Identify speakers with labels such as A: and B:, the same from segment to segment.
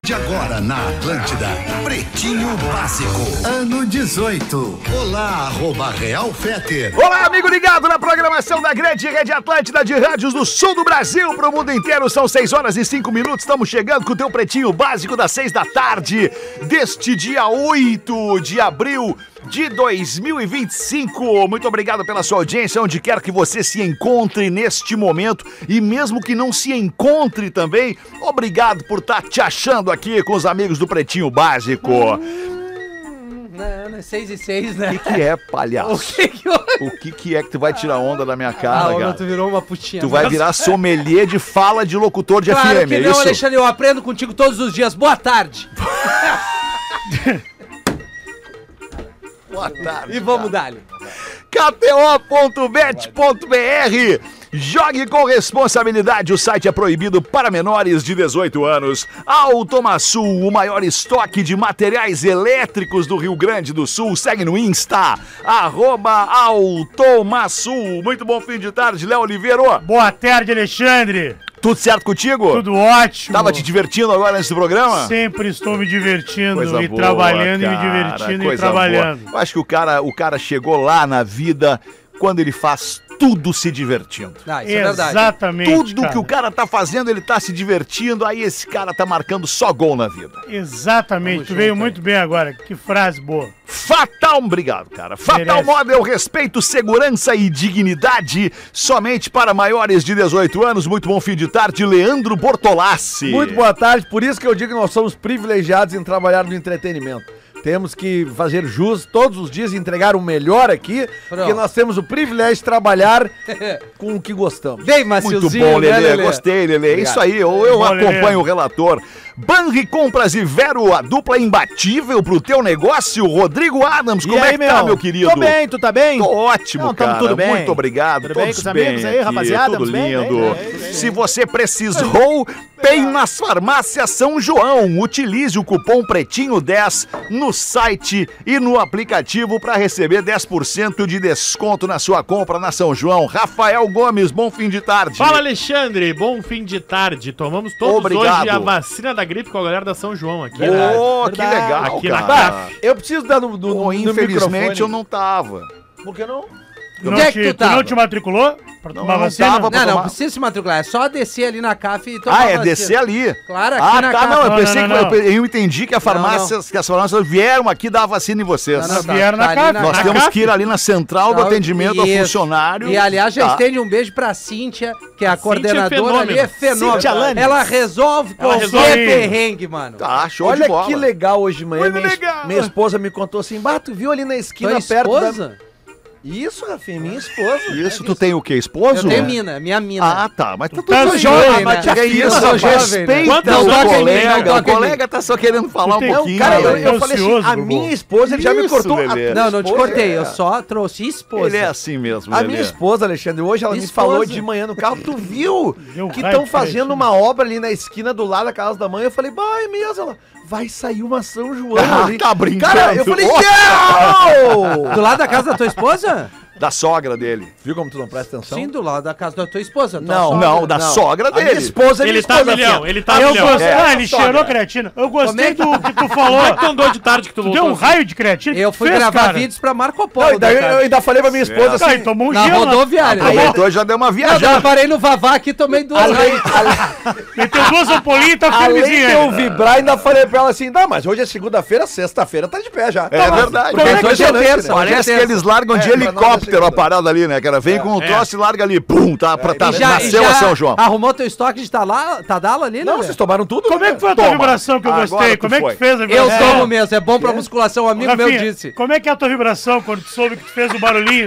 A: De agora na Atlântida, Pretinho Básico, ano 18. Olá, @Real Feter.
B: Olá, amigo ligado na programação da grande Rede Atlântida de rádios do sul do Brasil para o mundo inteiro. São 6h05. Estamos chegando com o teu Pretinho Básico das 6 da tarde deste dia 8 de abril de 2025. Muito obrigado pela sua audiência, onde quer que você se encontre neste momento. E mesmo que não se encontre também, obrigado por estar te achando aqui com os amigos do Pretinho Básico.
C: Não, é 6h06, né?
B: O que é, palhaço? O que é que tu vai tirar onda da minha cara, cara?
C: Tu virou uma putinha.
B: Tu vai virar sommelier de fala de locutor de
C: claro
B: FM,
C: que
B: é
C: não,
B: isso?
C: Alexandre, eu aprendo contigo todos os dias. Boa tarde.
B: Boa tarde.
C: E vamos dar-lhe.
B: KTO.bet.br. Jogue com responsabilidade, o site é proibido para menores de 18 anos. Automaçul, o maior estoque de materiais elétricos do Rio Grande do Sul. Segue no Insta, @Automaçul. Muito bom fim de tarde, Léo Oliveira.
D: Boa tarde, Alexandre.
B: Tudo certo contigo?
D: Tudo ótimo.
B: Tava te divertindo agora nesse programa?
D: Sempre estou me divertindo
B: Coisa
D: e
B: boa,
D: trabalhando
B: cara,
D: e me divertindo e
B: coisa
D: trabalhando.
B: boa. Eu acho que o cara chegou lá na vida quando ele faz tudo se divertindo.
C: Ah, isso é verdade.
D: Exatamente.
B: Tudo que o cara tá fazendo, ele tá se divertindo, aí esse cara tá marcando só gol na vida.
D: Exatamente. Tu veio muito bem agora. Que frase boa.
B: Fatal, obrigado, cara. Fatal
D: Merece.
B: Model, respeito, segurança e dignidade somente para maiores de 18 anos. Muito bom fim de tarde, Leandro Bortolassi.
E: Muito boa tarde, por isso que eu digo que nós somos privilegiados em trabalhar no entretenimento. Temos que fazer jus todos os dias e entregar o melhor aqui, porque nós temos o privilégio de trabalhar com o que gostamos.
C: Bem
B: Muito
C: maciozinho,
B: bom, Lelê.
C: né, Lelê?
B: Gostei, Lelê.
C: Obrigado.
B: Isso aí, eu
D: Bom,
B: acompanho
D: Lelê.
B: o relator. Banri Compras e Vero, a dupla imbatível pro teu negócio. Rodrigo Adams, como é que tá, meu querido?
E: Tô bem, tu tá bem?
B: Tô ótimo,
E: Não, tamo
B: cara.
E: tudo bem.
B: Muito obrigado.
E: Tudo bem
B: Todos
E: com os amigos aí,
B: aqui,
E: rapaziada?
B: Tudo
E: Bem,
B: lindo.
E: bem.
B: Se você precisou, tem nas farmácias São João. Utilize o cupom Pretinho10 no site e no aplicativo para receber 10% de desconto na sua compra na São João. Rafael Gomes, bom fim de tarde.
F: Fala, Alexandre, bom fim de tarde. Tomamos todos
B: Obrigado.
F: hoje a vacina da gripe com a galera da São João aqui.
B: Ô, que legal,
F: Aqui na
B: cara.
F: CAF.
E: Eu preciso dar no
B: Infelizmente
E: microfone.
B: eu não tava.
E: Por que não?
D: Tu
C: Onde é que tu
D: tu não
C: tava?
D: te matriculou pra tomar
B: não
D: vacina?
B: tava.
C: Não, não
B: tomar.
C: precisa se matricular. É só descer ali na CAF e tomar
B: Ah, é
C: vacina.
B: descer ali.
C: Claro, aqui na
B: tá,
C: CAF.
B: não, eu
D: Não,
B: pensei
D: não,
B: que
D: não.
B: eu entendi que as farmácias vieram aqui dar vacina em vocês.
C: Não, não, tá.
D: Vieram na
C: ali
D: CAF.
B: Nós
D: Na
B: temos
D: CAF?
B: que ir ali na central do
C: Tá,
B: atendimento ao
C: isso.
B: funcionário.
C: E aliás, já
B: Tá.
C: estende um beijo pra Cíntia, que é a coordenadora
F: fenômeno.
C: ali, é fenômeno.
E: Cíntia Lanes.
C: Ela resolve
D: Ela
C: qualquer
D: resolve.
C: perrengue, mano.
B: Tá, show de
E: Olha
B: bola.
E: que legal hoje de manhã.
B: Muito legal.
E: Minha esposa me contou assim: Bah, tu viu ali na esquina
C: Tua
E: perto
C: esposa?
E: da. Isso, Rafinha, minha esposa.
B: Isso, tu tem o quê? Esposo?
C: Eu tenho minha mina.
B: Ah, tá. Mas tu
D: tá
B: tá
D: jovem,
B: jovem,
C: né?
B: mas que é isso,
C: Eu sou
B: rapaz?
C: jovem, né?
B: Respeita
F: Quantos
B: o
F: toca em mim,
B: colega.
C: não
B: O
C: toca em
B: colega tá só querendo falar um
D: tem-
B: pouquinho.
E: Cara, eu
D: Ansioso,
E: falei assim: a
D: Bubu.
E: minha esposa, ele já me
B: Isso,
E: cortou.
B: Lelê.
C: Não, não te
E: esposa,
C: cortei,
E: é.
C: eu só trouxe esposa.
B: Ele é assim mesmo,
E: A
B: Lelê.
E: minha esposa, Alexandre, hoje ela me
C: Esposa.
E: falou de manhã no carro, tu viu
D: Deu
E: que
D: raio
E: estão
D: de
E: fazendo
D: cretina.
E: uma obra ali na esquina do lado da casa da mãe? Eu falei, bah, é mesmo? Ela, vai sair uma São João
B: Ah,
E: ali.
B: tá brincando.
E: Cara, eu falei, não!
C: Do lado da casa da tua esposa?
B: Da sogra dele.
E: Viu como tu não presta atenção?
C: Sim, do lado da casa da tua esposa. tua
E: Não,
C: sogra.
B: Não, da sogra
E: A minha
B: dele.
E: esposa é minha
F: Ele tá
E: esposa,
F: milhão,
E: filha.
F: ele tá
D: Eu
F: milhão.
D: gostei.
B: É,
D: Ele
B: sogra.
D: cheirou creatina. Eu
C: Como
D: gostei
C: é que-
D: do que tu
F: Como é
D: falou.
F: que tu andou de tarde que tu
D: Tu deu
F: voltou?
D: um raio de creatina.
C: Eu
D: que
C: fui
D: fez,
C: gravar
D: cara?
C: vídeos pra Marco
E: Não,
C: Polo.
E: e daí eu ainda falei pra minha esposa
D: Cara,
E: assim,
D: e tomou um
C: Na
D: gelo.
C: rodoviária.
B: Aproveitou e já deu uma
C: Não, daí eu
B: viajada.
C: parei no Vavá aqui e tomei duas.
D: Meteu duas ampolinhas e tá
E: além de
D: firmezinha.
E: eu vibrar, ainda falei pra ela assim, mas hoje é segunda-feira, sexta-feira tá de pé já.
B: É verdade.
C: Como é que hoje é
E: Impressionante,
C: terça?
E: né?
C: Hoje é
B: Parece que
C: terça.
B: eles largam de
E: É, pra nós é
B: helicóptero a
E: segunda.
B: parada ali, né, cara? Vem com um troço e larga ali, pum, tá,
C: E já
B: nasceu a São João.
C: arrumou teu estoque de Tadala ali,
E: Não,
C: né?
E: vocês tomaram tudo?
D: Como é que foi a tua
B: Toma.
D: vibração que eu
B: Agora
D: gostei?
B: tu
D: Como é que
B: foi.
D: tu fez a
C: Eu
D: vibração?
C: tomo mesmo, é bom pra musculação, um amigo meu
D: Rafinha,
C: disse.
D: como é que é a tua vibração quando tu soube que tu fez o barulhinho?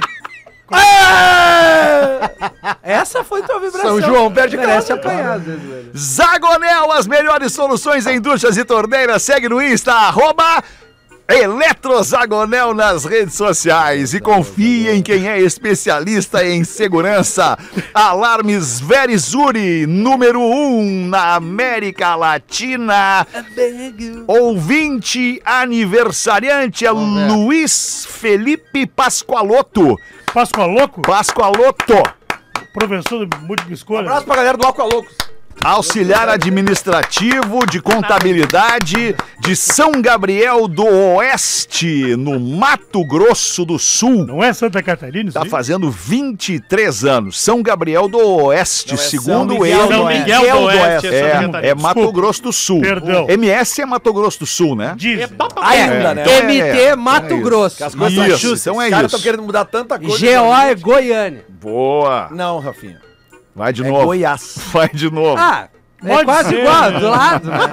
C: Essa foi tua vibração.
E: São João perde
C: Merece
E: casa,
C: apanhar, às vezes, velho.
B: Zagonel, as melhores soluções em duchas e torneiras. Segue no Insta, @Eletrozagonel nas redes sociais. E confie em quem é especialista em segurança. Alarmes Verizuri, número 1 na América Latina. Ouvinte aniversariante é Luiz Felipe Pascoaloto.
D: Páscoa louco?
B: Pascoaloto.
D: Professor de múltipla escolha.
E: Abraço pra galera do Aqua Loucos.
B: Auxiliar administrativo de contabilidade de São Gabriel do Oeste, no Mato Grosso do Sul.
D: Não é Santa Catarina isso
B: Tá
D: aí?
B: fazendo 23 anos. São Gabriel do Oeste, segundo
E: Miguel
B: ele.
E: do
F: São
E: Oeste.
F: Miguel do Oeste,
B: É,
F: Santa Catarina.
B: é Mato
D: Desculpa.
B: Grosso do Sul.
D: Perdão.
B: MS é Mato Grosso do Sul, né?
D: Dizem.
E: Ainda, né?
B: Então
C: MT Mato
B: isso.
C: Grosso.
E: Que as coisas
B: Isso,
E: justas.
B: então é
E: Os caras
B: isso.
E: estão querendo mudar tanta coisa.
C: GO é Goiânia.
B: Boa.
E: Não, Rafinha.
B: Vai de
E: É
B: novo.
E: Goiás.
B: Vai de novo.
C: Ah, é
D: Pode
C: quase
D: ser,
C: igual,
D: né?
C: do lado. Né?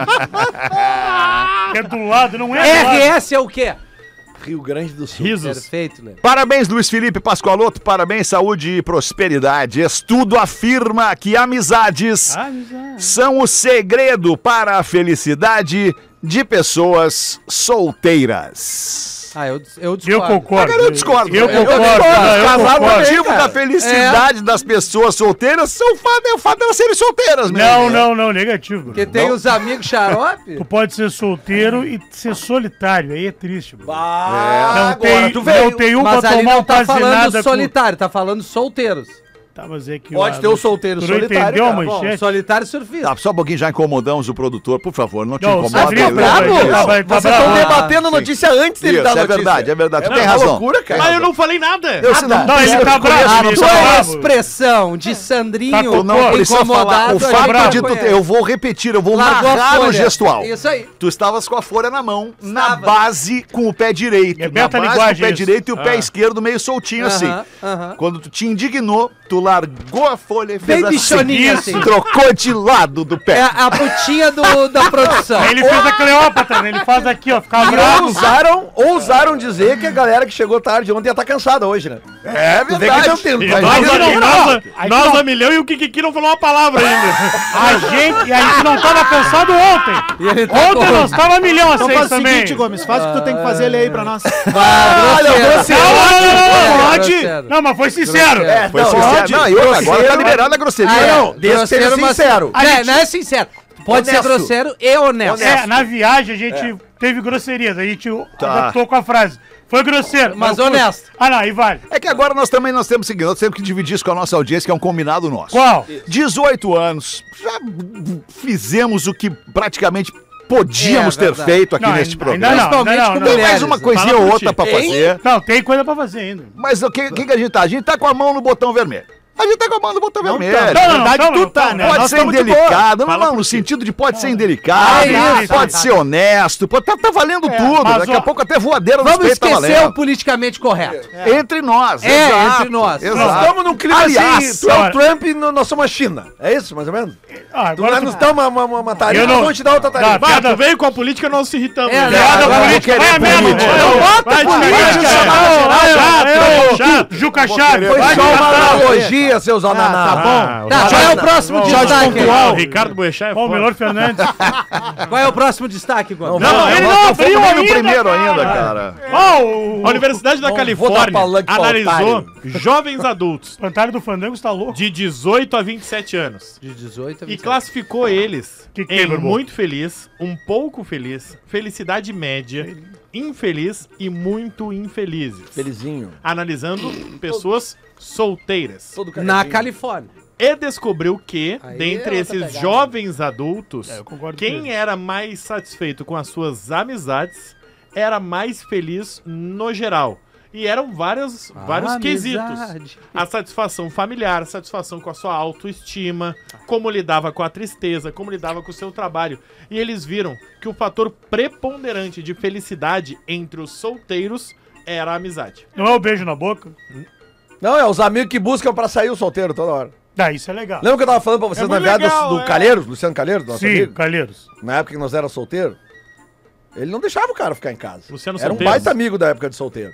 D: É do lado, não é do lado.
C: RS é o quê?
E: Rio Grande do Sul.
F: Risos.
C: Perfeito, né?
B: Parabéns, Luiz Felipe Pascoaloto. Parabéns, saúde e prosperidade. Estudo afirma que amizades são o segredo para a felicidade de pessoas solteiras.
C: Ah, eu
D: Eu
C: discordo.
D: concordo.
B: Agora eu discordo.
D: Eu
B: Eu
D: concordo.
B: discordo.
D: Eu
B: Casar, o
D: concordo.
B: motivo da felicidade das pessoas solteiras são o fato delas serem solteiras mesmo.
D: Não, negativo.
C: Porque tem os amigos xarope.
D: Tu pode ser solteiro e ser solitário, aí é triste. Bro.
E: Ah,
D: Não tem,
E: tu veio.
D: não tem um
C: Mas
D: pra
C: ali
D: tomar
C: não
D: um
C: tá
D: quase
C: falando
D: nada.
C: solitário, tá falando solteiros.
D: Tá, mas é que
E: Pode ter o solteiro
D: tu não
E: solitário,
D: entendeu a
E: cara.
C: Bom,
D: manchete?
C: solitário surfista.
B: Tá, só um pouquinho, já incomodamos o produtor, por favor, não te
D: Não,
B: incomoda.
D: Sandrinho,
B: Ele-
C: bravo?
B: Isso,
E: Vocês estão debatendo a
B: sim.
E: notícia antes dele
B: Isso,
E: dar a
B: é
E: notícia.
B: verdade, é verdade. Tu
E: É
B: tem
E: uma
B: razão.
E: loucura, cara.
F: Mas eu não falei nada.
B: Eu, se não,
D: Não, ele tá bravo, ele
C: Tua
D: tá bravo.
C: expressão de Sandrinho
D: Tá
B: não precisa falar.
C: incomodado.
B: O
C: a gente
B: fato
D: bravo.
B: de tu ter, eu vou repetir, eu vou
C: Largou a
B: narrar o
C: folha.
B: gestual.
C: Isso aí.
B: Tu estavas com a folha na mão, na
C: Estava.
B: base com o pé direito.
D: É
B: na
D: beta
B: base com o
D: linguagem
B: pé
D: isso.
B: direito e o pé esquerdo meio soltinho assim.
C: aham.
B: Quando tu te indignou, tu largou a folha e
C: Bem
B: fez
C: bichoninho
B: assim.
C: assim.
B: Trocou de lado do
C: É
B: pé.
C: a putinha da produção.
D: Ele fez a Cleópatra, né? Ele faz aqui, ó, ficar
E: E
D: bravo.
E: ousaram dizer que a galera que chegou tarde ontem ia estar cansada hoje, né?
B: É
E: Tu vê que não tem-
F: E
E: Mas
F: nós,
E: aí não-
F: nós a milhão e o Kikiki não falou uma palavra ainda.
D: A gente não tava cansado ontem.
C: E ele tá
D: Ontem
C: com-
D: nós tava milhão a
G: Então
D: seis
G: faz o
D: também.
G: seguinte, Gomes, faz o que tu tem que fazer, lê aí pra nós.
C: Olha,
D: Não, não, mas foi sincero.
C: É,
B: Foi
E: Não,
B: sincero.
E: pode.
B: Não, e outra, agora tá
E: Grosseiro,
B: liberada a grosseria.
C: Ah,
E: Não, desde que seja sincero.
C: Não é sincero. Pode ser
E: Honesto.
C: grosseiro e honesto.
D: É, na viagem a gente teve grosserias, a gente adaptou com a frase. Foi grosseiro.
C: Mas
D: eu fui.
C: honesto.
D: Ah, não, aí vale.
B: É que agora nós temos o seguinte, nós temos que dividir isso com a nossa audiência, que é um combinado nosso.
D: Qual?
B: 18 anos, já fizemos o que praticamente podíamos
C: É,
B: ter
C: verdade.
B: feito aqui
D: Não,
B: neste
D: ainda
B: programa.
D: não,
C: Principalmente
D: não,
C: com
D: não.
B: Tem
C: mulheres.
B: mais uma coisinha
F: Fala
B: ou
F: por
B: outra
F: ti.
B: pra fazer.
D: Não, tem coisa pra fazer ainda.
B: Mas o que a gente tá? A gente tá com a mão no botão vermelho. A gente tá com a mão no botão vermelho.
G: tá.
D: Não,
G: Na verdade, tu tá, né?
B: Pode
G: Nós
B: ser
G: estamos de
B: indelicado, não,
F: Fala
B: não,
F: por
B: no
F: ti.
B: sentido de pode ser indelicado,
C: É isso.
B: pode ser honesto, pode, tá valendo tudo.
D: mas,
B: Daqui
D: ó,
B: a pouco até voadeira nos
C: Vamos
B: peitos tá
C: esquecer o
B: valendo.
C: politicamente correto.
B: Entre nós,
C: É,
B: exato,
C: entre nós.
B: Exato.
E: Nós estamos num clima
B: Aliás,
E: assim, tu é o Trump e nós somos a China. É isso, mais ou menos?
D: Ah,
E: Tu vai
D: agora
E: nos dar uma tarefa,
D: Eu não-
E: nós vamos te dar outra tarefa.
D: Tá,
F: Bah,
D: piada-
F: tu veio com a política, nós se irritamos.
C: É,
F: né?
C: piada
B: agora
D: política,
B: eu vou
D: vai
B: querer
D: mesmo.
B: política.
F: Vai te
E: política,
F: cagar, chato.
D: Juca Chaves.
E: Foi
D: vai
E: só uma
D: matar.
E: analogia, seus ananá.
G: tá bom.
C: Tá, qual é o próximo destaque aí?
F: O Ricardo Boechat é
D: Ó, o
F: foda.
D: Melhor Fernandes.
C: Qual é o próximo destaque, Gomes?
D: Não, ele não abriu
B: no
D: ainda,
B: primeiro ainda, cara.
D: Ó, o
F: A Universidade da
E: Vou dar
F: Califórnia
E: palanque pra
F: analisou
E: otário.
F: jovens adultos
D: Pantalho do Fandango está louco.
F: de 18 a 27 anos
C: De 18 a
F: e
C: 27.
F: classificou eles
D: Que
F: em
D: Bourbon?
F: muito feliz, um pouco feliz, felicidade média, infeliz e muito infelizes.
E: Felizinho.
F: Analisando pessoas solteiras.
E: Todo
C: Na Califórnia.
F: E descobriu que,
C: Aí
F: dentre
C: é outra
F: esses
C: pegada.
F: jovens adultos,
D: eu concordo com
F: quem
D: ele.
F: era mais satisfeito com as suas amizades era mais feliz no geral. E eram vários quesitos.
C: Amizade.
F: A satisfação familiar, a satisfação com a sua autoestima, como lidava com a tristeza, como lidava com o seu trabalho. E eles viram que o fator preponderante de felicidade entre os solteiros era a amizade.
D: Não é o beijo na boca?
E: Não, é os amigos que buscam pra sair o solteiro toda hora.
D: Ah, isso é legal.
E: Lembra que eu tava falando pra vocês
F: É
E: na
F: muito
E: viagem
F: legal,
E: do
F: é.
E: Calheiros, Luciano Calheiros, nosso
D: Sim,
E: amigo?
D: Calheiros.
E: Na época que nós era solteiro, ele não deixava o cara ficar em casa.
F: Luciano
E: Era um
F: Solteiro.
E: baita amigo da época de solteiro.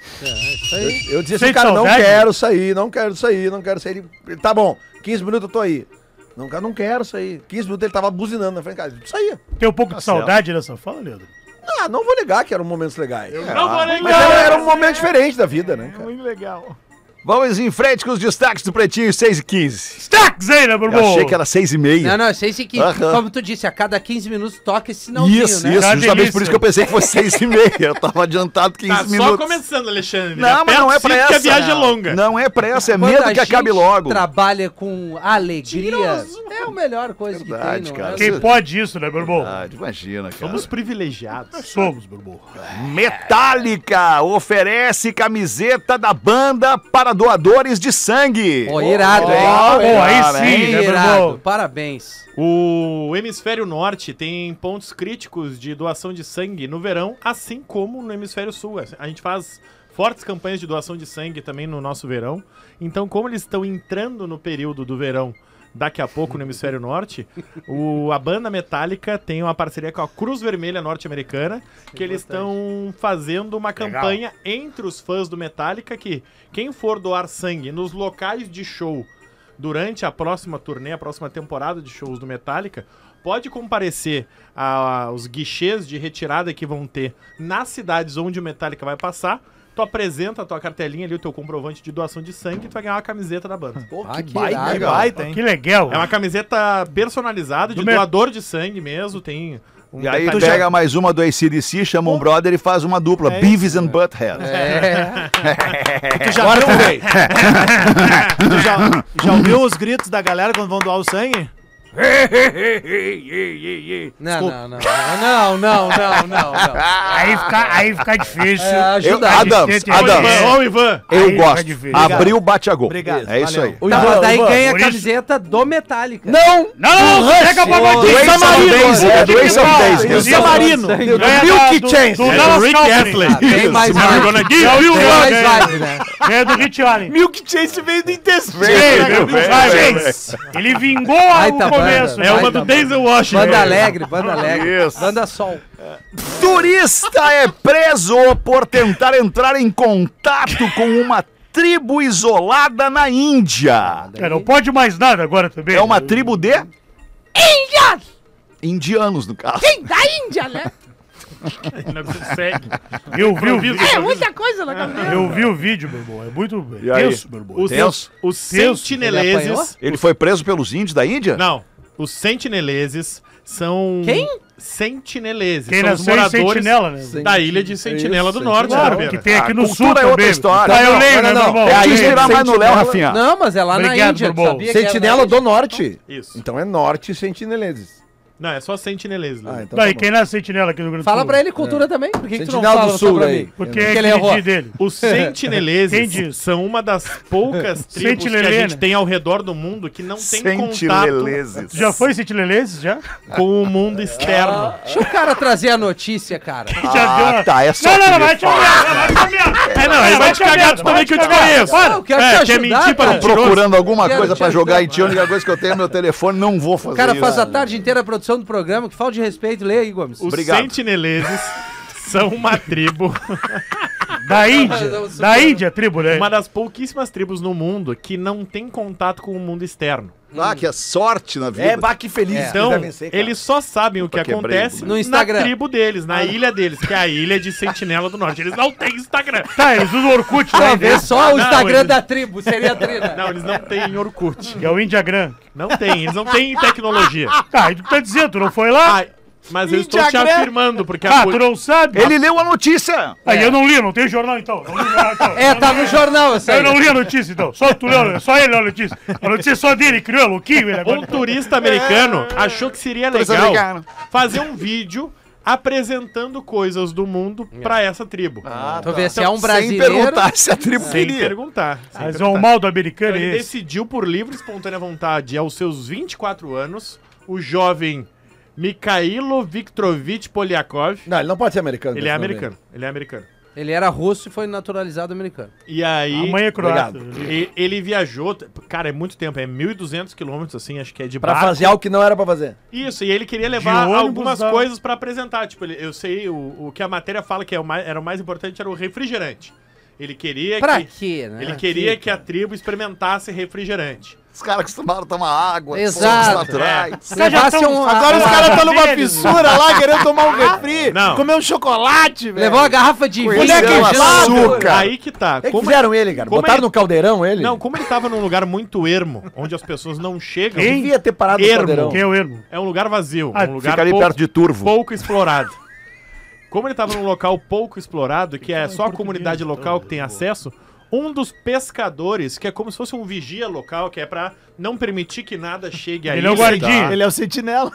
E: Eu dizia assim,
D: Sente
E: cara, não
D: saudade?
E: quero sair, não quero sair, não quero sair. Ele, tá bom, 15 minutos eu tô aí. Não, cara, não quero sair. 15 minutos ele tava buzinando na frente de casa. Saía.
D: Tem um pouco de saudade dessa fala, Leandro?
E: Ah, não vou negar que eram momentos legais.
F: Não vou
E: Mas
F: negar.
E: era um momento diferente da vida, né, cara?
G: Muito legal.
B: Vamos em frente com os destaques do Pretinho 6h15.
D: Destaques aí, né,
B: Eu
D: Burbum?
B: achei que era 6h30.
C: Não, é 6h15.
B: Aham.
C: Como tu disse, a cada 15 minutos toca esse sinalzinho,
B: Isso,
C: né?
B: isso.
D: Tá
B: Justamente
D: delícia.
B: por isso que eu pensei que fosse 6h30. Eu tava adiantado 15
F: Tá
B: minutos.
F: só começando, Alexandre.
B: Não, mas não é pra essa.
F: Que a viagem é longa.
B: Não é pressa, é
C: Quando
B: medo
C: a
B: que acabe
C: gente
B: logo.
C: trabalha com alegria, é a melhor coisa
B: Verdade,
C: que tem,
B: cara.
C: não é?
D: Quem pode isso, né, Burbum?
B: Imagina, cara.
F: Somos privilegiados.
D: Somos, Burbum.
B: Metallica oferece camiseta da banda para doadores de sangue.
C: Pô, irado, hein?
D: Pô, aí sim, né,
C: Irado.
D: Burbum?
C: Parabéns.
F: O Hemisfério Norte tem pontos críticos de doação de sangue no verão, assim como no Hemisfério Sul. A gente faz fortes campanhas de doação de sangue também no nosso verão. Então, como eles estão entrando no período do verão daqui a pouco no Hemisfério Norte, a banda Metallica tem uma parceria com a Cruz Vermelha norte-americana, que eles estão fazendo uma campanha entre os fãs do Metallica que quem for doar sangue nos locais de show durante a próxima turnê, a próxima temporada de shows do Metallica, pode comparecer aos guichês de retirada que vão ter nas cidades onde o Metallica vai passar. Tu apresenta a tua cartelinha ali, o teu comprovante de doação de sangue e tu vai ganhar uma camiseta da banda.
E: Pô,
C: Ah,
E: que
C: que
E: baita,
C: irado.
E: baita, hein?
D: Que legal.
F: É uma camiseta personalizada, de
D: Do
F: doador de sangue mesmo, tem...
B: E aí tu
F: detalhe-
B: pega mais uma do AC/DC, chama um brother e faz uma dupla. Beavis and Butthead.
G: Tu já viu, tu já ouviu os gritos da galera quando vão doar o sangue?
C: Não.
D: Aí fica difícil.
B: Adams,
F: Ó, o Ivan.
B: eu
D: Aí
B: gosto.
D: fica difícil.
B: Abriu, bate a gol.
G: Obrigado,
B: É isso
G: valeu.
B: aí.
E: O
C: Tá,
E: Ivan,
C: mas daí
E: Ivan,
C: ganha a
D: por isso-
C: camiseta do Metallica.
E: Não!
D: Não, pega a
B: Do
D: pagodinha.
B: Ace of Base, é do Ace of Base.
D: Isso.
G: Samarino.
E: Do
D: Ganha
E: Milk
D: do-
E: Chance.
D: do
F: É
D: Dallas
F: o Rick
D: Cowboys.
F: Astley.
C: Tem mais
F: Never
C: vibe.
F: gonna give
D: Já viu,
F: you
C: Tem
D: Ivan?
C: mais
D: Ganha.
C: vibe, né?
D: Ganha do Rich Allen.
G: Milk Chase veio do intestino.
D: Ele vingou
C: Baita
D: o começo.
C: banda.
F: É uma
C: Baita
F: do Denzel Washington.
C: Banda Alegre, Banda Alegre.
B: Isso.
C: Banda Sol.
B: Turista é preso por tentar entrar em contato com uma tribo isolada na Índia.
D: É, não pode mais nada agora também.
B: É uma tribo de... Indianos, no caso.
H: Da Índia, né?
F: Não consegue.
D: Eu vi o vídeo.
H: É muita coisa na cabeça.
D: Eu vi o vídeo, meu irmão. É muito
B: E aí?
D: tenso, meu irmão.
F: Os,
B: Tenso.
F: os
C: Ele apanhou?
F: sentineleses...
B: Ele foi preso pelos índios da Índia?
F: Não, os sentineleses são...
C: Quem?
F: Sentineleses.
D: Quem
F: são os
D: nasceu em
F: moradores
D: Sentinela, né?
F: da ilha de Sentinela do Norte,
D: Claro,
F: né,
D: que
F: Beira?
D: tem aqui
B: A
D: no sul
B: cultura é outra
D: também.
B: história.
D: Ah, eu
E: Não,
D: leio,
E: não,
D: né,
E: não.
D: meu irmão?
B: É a
E: Quem
B: Índia tirar mais no Léo,
E: Sentinela-
B: Rafinha.
C: Não, mas é lá na
D: Obrigado,
C: Índia. tu
D: Borbô.
C: sabia que era
E: Sentinela
C: na Índia?
E: do Norte.
F: Isso.
E: Então é Norte e Sentineleses.
F: Não, é só sentineleses. Léo.
E: Ah, então
D: Daí,
E: tá
D: quem nasce Sentinela aqui no Rio Grande do
C: Fala
D: Sul?
C: pra ele cultura também. Por que, que tu não
E: Sentinela
C: fala
E: do Sul
C: sobre
E: aí.
C: mim?
D: Porque
C: Porque
D: é
C: ele errou.
D: aquele dele.
F: Os
D: Quem
F: sentineleses
D: disse?
F: são uma das poucas tribos que a
D: Sentinelê,
F: gente
D: né?
F: tem ao redor do mundo que não tem contato
B: Sentineleses.
D: Já foi Sentineleses, já?
F: com o mundo externo.
C: Deixa o cara trazer a notícia, cara.
D: Já deu
B: Ah,
D: uma-
B: tá, é só...
D: Não, vai te merda.
F: É, não, ele vai te cagar tu também que eu te conheço.
C: Não, eu quero te
F: Quer
C: ajudar,
F: mentir pra
C: cara.
F: mentiroso?
B: Procurando alguma
C: Quero
B: coisa
C: te
B: pra
C: ajudar.
B: jogar em ti, a única coisa que eu tenho é meu telefone, não vou fazer
C: O cara
B: isso.
C: faz a tarde inteira a produção do programa, que falta de respeito. Lê aí, Gomes.
F: Os
B: Obrigado.
F: sentineleses são uma tribo,
D: Da Índia. Da Índia, tribo, né?
F: uma das pouquíssimas tribos no mundo que não tem contato com o mundo externo.
B: Ah, que é sorte na vida.
E: É, baque feliz. que
F: Então,
E: devem ser, cara.
F: eles só sabem o que
B: Opa, quebrei,
F: acontece
C: no Instagram.
F: na tribo deles, na ilha deles, que é a ilha de Sentinela do Norte. Eles não têm Instagram.
D: Tá, eles usam Orkut, né?
C: Talvez só o
F: Não,
C: Instagram
F: eles-
C: da tribo, seria a trina.
F: Não, eles não têm Orkut.
D: Que é o Indiagram.
F: Não tem, eles não têm tecnologia.
D: Tá, e tu tá dizendo, tu não foi lá?
F: Ai, mas eu estou te afirmando, porque
D: Ah, tu não sabe?
B: Ele leu a notícia.
D: Aí eu não li, não tenho jornal então. Não li o jornal, então.
C: É, tá no jornal, eu sei.
D: Eu não li a notícia então. Só tu leu, só ele leu a notícia. A notícia é só dele, criou, louquinho ele agora.
F: um turista americano achou que seria
B: Turista
F: legal
B: americano.
F: fazer um vídeo apresentando coisas do mundo pra essa tribo.
C: Tu vê se é um
B: Sem
C: brasileiro.
B: perguntar se a tribo
F: Sem
B: queria.
F: perguntar. sem
D: Mas é
F: perguntar.
D: o mal do americano
F: Então,
D: é
F: ele
D: esse.
F: decidiu, por livre e espontânea vontade, aos seus 24 anos, o jovem Mikhailo Viktorovich Polyakov.
E: Não, ele não pode ser americano.
F: Ele é
E: desse nome.
F: americano. Ele é americano.
C: Ele era russo e foi naturalizado americano.
F: E aí.
D: A mãe é croata.
F: Ele viajou, cara, é muito tempo, é 1.200 quilômetros, assim, acho que é de
E: Pra
F: barco.
E: fazer algo que não era pra fazer.
F: Isso, e ele queria levar
D: ônibus,
F: algumas
D: dá.
F: coisas pra apresentar. Tipo, eu sei, o que a matéria fala que era o mais importante era o refrigerante. Ele queria
C: Pra
F: que.
C: quê, né?
F: Ele queria que a tribo experimentasse refrigerante.
B: Os caras acostumaram a tomar água.
C: Exato.
B: Atrás.
G: Agora os caras estão numa fissura lá, querendo tomar um refri,
F: Não.
G: comer um chocolate, velho.
C: Levou a garrafa de vinho.
G: Mulher
B: Conheceu
G: queimada.
B: açúcar.
F: Aí que tá.
E: O que fizeram ele, cara?
F: como
E: Botaram
F: ele-
E: no caldeirão ele?
F: Não, como ele tava num lugar muito ermo, onde as pessoas não chegam,
D: Quem?
E: Devia ter parado no
F: Ermo.
E: caldeirão.
D: Quem é o ermo?
F: é um lugar vazio,
D: Ah,
F: um lugar
B: Fica ali perto de Turvo.
F: pouco explorado. Como ele tava num local pouco explorado, que é só a comunidade local que tem acesso, um dos pescadores, que é como se fosse um vigia local, que é pra não permitir que nada chegue aí.
D: Ele é o guardinha.
G: Ele é o sentinela.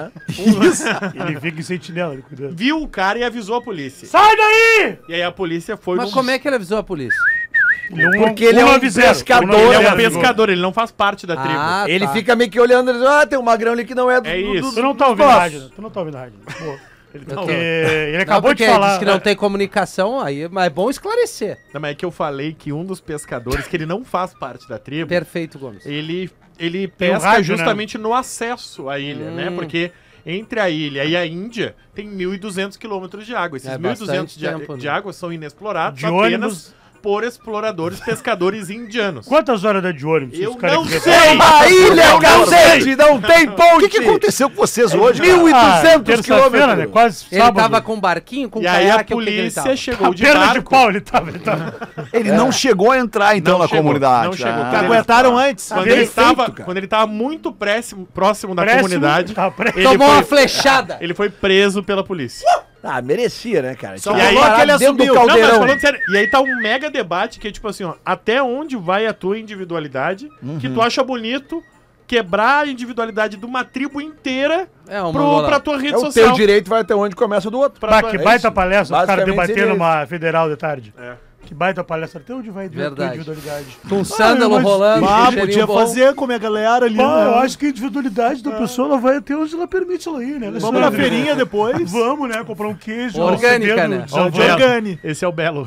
D: Isso. Ele fica em sentinela, ele cuidando.
F: Viu o cara e avisou a polícia.
D: Sai daí!
F: E aí a polícia foi
C: Mas como é que ele avisou a polícia?
E: Porque ele é um pescador,
F: Ele é um
E: avisou.
F: pescador, ele não faz parte da tribo.
C: Ah,
E: Ele
C: tá.
E: fica meio que olhando, ele diz, ah, tem um magrão ali que não é do...
F: É isso.
D: Tu não tá ouvindo a rádio, né? Tu não tá ouvindo a rádio. Pô,
C: Eu
F: Não,
C: tô-
D: porque ele
C: Não,
D: acabou
C: porque
D: de falar.
C: diz que não tem comunicação, aí, mas é bom esclarecer.
F: Não, mas é que eu falei que um dos pescadores, que ele não faz parte da tribo,
C: Perfeito, Gomes.
F: ele
D: Tem
F: pesca
D: o rádio,
F: justamente no acesso à ilha, né? Porque entre a ilha e a Índia tem 1.200 quilômetros de água. Esses
C: É
F: 1.200
C: bastante tempo,
F: de
C: né?
F: água são inexplorados
D: De
F: apenas
D: ônibus.
F: por exploradores, pescadores indianos.
D: Quantas horas dá de ônibus?
F: Eu
D: Os caras
F: não
D: que-
F: sei!
E: A ilha,
F: Eu não
E: cacete, não tem ponte!
B: O que aconteceu com vocês hoje?
E: 1.200
D: terça-feira,
E: quilômetros.
D: né? Quase
C: Ele
D: sábado.
C: tava com um barquinho, com
F: E aí a
C: caiaque, o que que ele
F: polícia
C: tava?
F: chegou
D: A
F: de
D: perna de
F: barco.
D: pau ele tava.
B: Ele não chegou a entrar, então,
F: Não
B: na
F: chegou,
B: comunidade.
F: não chegou.
B: Ah.
G: Que aguentaram antes.
F: Quando
D: Bem
F: ele,
D: feito,
F: tava,
E: cara.
F: quando ele tava muito próximo da
D: Préssimo,
F: comunidade,
D: tava préssimo.
F: ele
C: Tomou uma
F: foi,
C: flechada.
F: ele foi preso pela polícia.
E: Ah, merecia, né, cara?
G: Só
F: E aí,
G: rolou aquele
E: dentro do
G: assobio.
F: Não, mas
E: caldeirão.
F: falando sério, e aí tá um mega debate que é tipo assim, ó, até onde vai a tua individualidade, que tu acha bonito quebrar a individualidade de uma tribo inteira
C: É um
F: pra tua rede
E: É o
F: social.
E: teu direito vai até onde começa o do outro.
F: Pra
D: Bah,
F: tua-
D: que
F: é
D: baita
E: isso.
D: palestra, os caras
E: Basicamente
D: debatendo
E: seria
D: numa federal de tarde.
F: É.
D: Que baita palestra. Até onde vai a tua
C: Verdade.
D: individualidade?
C: Com um sândalo
D: mas-
C: rolando.
G: Ah,
C: cheirinho
G: podia
C: bom.
G: fazer com a minha galera ali.
D: Pá, eu
G: né?
D: acho que a individualidade da pessoa ela vai até onde ela permite ela ir, né?
G: Vamos na feirinha depois.
D: Vamos, né? Comprar um queijo.
C: Orgânica,
D: receber
C: né?
D: do
F: Ó, o
G: de
F: Belo.
G: Organi.
F: Esse é o Belo.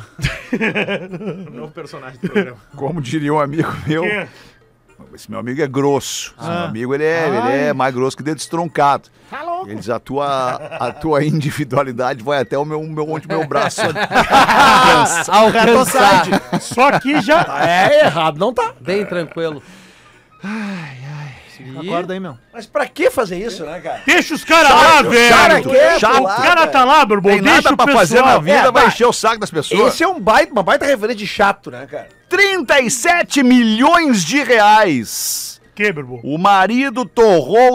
F: O novo personagem do programa.
B: Como diria um amigo meu,
D: quê?
B: esse meu amigo é grosso. Esse meu amigo, ele é mais grosso que dedo estroncado. Ele diz, a tua individualidade vai até onde meu braço
C: Alcançar.
D: Só que já.
E: É, errado não tá.
C: Bem tranquilo.
G: Acorda aí, meu.
E: Mas pra que fazer isso, né, cara?
D: Deixa os caras lá, velho.
E: Cara, quieto
B: chato.
E: lá,
D: O cara tá lá, meu irmão.
B: Tem
D: Deixa
B: nada
D: o
B: pra fazer na
D: pessoal.
B: vida, vai
E: tá.
B: encher o saco das pessoas.
E: Esse é uma baita referência de chato, né, cara?
B: 37 milhões de reais.
D: Que, meu irmão?
B: O marido torrou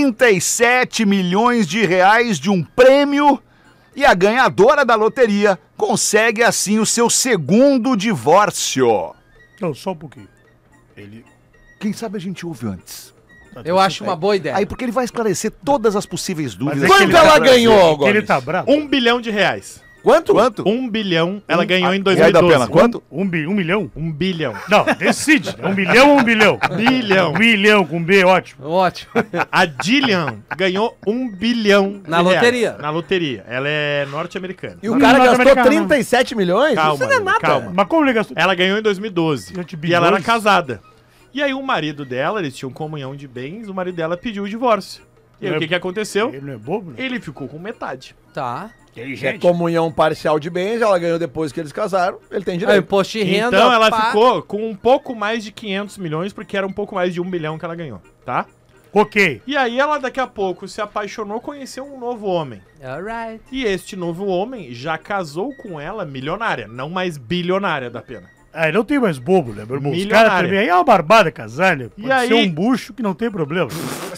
B: 37 milhões de reais de um prêmio e a ganhadora da loteria consegue assim o seu segundo divórcio.
D: Não, só um pouquinho. Ele.
B: Quem sabe a gente ouve antes.
C: Eu acho uma boa ideia.
B: Aí porque ele vai esclarecer todas as possíveis dúvidas.
D: é
B: que
D: que
B: ele
E: Quanto
B: vai
E: ela
B: trazer.
E: ganhou,
D: Que ele
E: Gomes?
D: tá bravo.
F: R$1 bilhão.
E: Quanto?
B: Quanto?
F: 1 bilhão ela ganhou em
B: E aí dá
F: 2012.
B: pena, quanto?
D: Um milhão?
F: 1 bilhão.
D: Não, decide. É 1 milhão ou 1 bilhão?
F: Bilhão.
D: Bilhão com B, ótimo.
C: Ótimo.
F: A Dillian ganhou 1 bilhão
C: Na
F: de reais.
C: loteria.
F: Na loteria. Ela é norte-americana.
E: E o cara gastou
D: norte-americano.
E: 37 milhões?
F: Calma,
E: Isso não é nada.
F: calma.
D: Mas como ele gastou?
F: Ela ganhou em 2012.
D: 7
F: E ela era
D: bilhões?
F: casada. E aí o marido dela, eles tinham comunhão de bens, o marido dela pediu o divórcio. E aí
D: É-
F: o que aconteceu?
D: Ele não é bobo, né?
F: Ele ficou com metade.
C: Tá.
E: É comunhão parcial de bens, ela ganhou depois que eles casaram, ele tem
C: É,
E: direito.
C: imposto de renda.
F: Então ela
C: pá.
F: ficou com um pouco mais de 500 milhões, porque era um pouco mais de 1 bilhão que ela ganhou, tá?
D: Ok.
F: E aí ela daqui a pouco se apaixonou, conheceu um novo homem.
C: Alright.
F: E este novo homem já casou com ela milionária, não mais bilionária da pena.
D: Ah, ele não tem mais bobo, né, meu irmão? Os
F: Milionário.
D: caras também aí é uma barbada casar, né?
F: E
D: Pode
F: aí-
D: ser um bucho que não tem problema.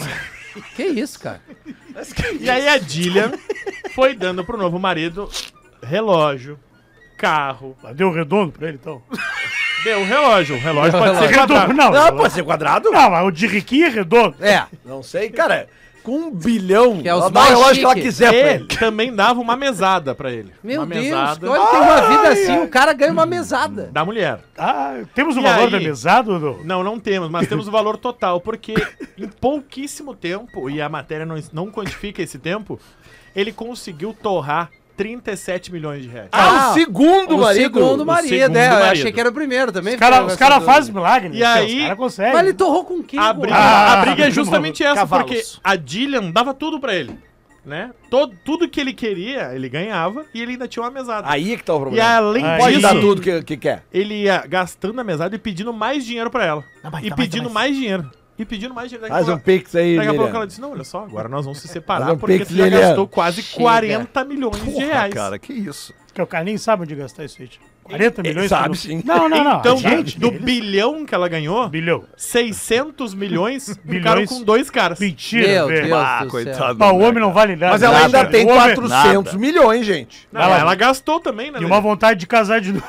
C: Que isso, cara?
F: E aí a Dillian foi dando pro novo marido relógio, carro.
D: Mas deu redondo pra ele, então.
F: Deu o relógio pode ser
D: Redondo,
F: quadrado.
D: não.
E: Não, pode ser quadrado?
D: Não, mas o de riquinho é redondo.
C: É.
E: Não sei, cara. Com 1 bilhão,
C: Que é os
E: ela dá o
C: mais
E: relógio que ela
C: chique.
E: quiser pra
F: Ele
E: ele.
F: também dava uma mesada pra ele.
C: Meu
F: uma
C: Deus.
F: mesada
C: Olha, tem uma vida assim, o cara ganha uma mesada.
F: da mulher.
D: Ah, temos o
F: E
D: valor
F: aí?
D: da mesada ou não?
F: Não temos, mas temos o valor total, porque em pouquíssimo tempo, e a matéria não quantifica esse tempo, ele conseguiu torrar 37 milhões de reais.
E: O segundo
C: O
E: marido.
C: segundo marido,
F: segundo
C: é. Eu
F: marido.
C: achei que era o primeiro também.
D: Os caras
C: ficava essa dúvida.
D: fazem milagre,
F: E
D: né?
F: aí-
D: Os caras conseguem.
C: Mas ele torrou com quem?
F: A
C: Gomes?
F: briga,
D: Ah,
F: a briga é justamente essa,
G: cavalos.
F: porque a Dillian dava tudo pra ele. né? Tudo que ele queria, ele ganhava e ele ainda tinha uma mesada.
E: Aí é que tá o
F: E
E: problema.
F: além
E: Pode
F: disso,
E: dar tudo que quer.
F: ele ia gastando a mesada e pedindo mais dinheiro pra ela.
G: mais,
F: E
G: dá
F: pedindo
G: mais.
F: mais dinheiro. E pedindo mais dinheiro.
E: Faz um pix aí,
F: Daqui a pouco
E: Lilian.
F: ela disse, não, olha só, agora nós vamos se
E: Faz
F: separar
E: um
F: porque
E: pix,
F: você já
E: Lilian.
F: gastou quase
C: Chega.
F: 40 milhões de reais.
B: Cara, que isso.
D: Porque o cara nem sabe onde gastar isso aí. 40 milhões.
E: sabe,
D: não-
E: sim.
D: Não.
F: Então,
D: gente,
F: do bilhão que ela ganhou,
D: bilhão.
F: 600 milhões ficaram
D: Bilhões.
F: com 2 caras.
D: Mentira,
C: Meu
D: velho.
C: Deus
B: Ah,
C: do
B: coitado.
C: céu.
D: Pá, o homem não vale nada.
E: Mas ela ainda
D: Nada.
E: tem
D: O homem-
E: 400 milhões, gente.
F: Não, ela gastou também, né?
D: E uma vontade de casar de novo.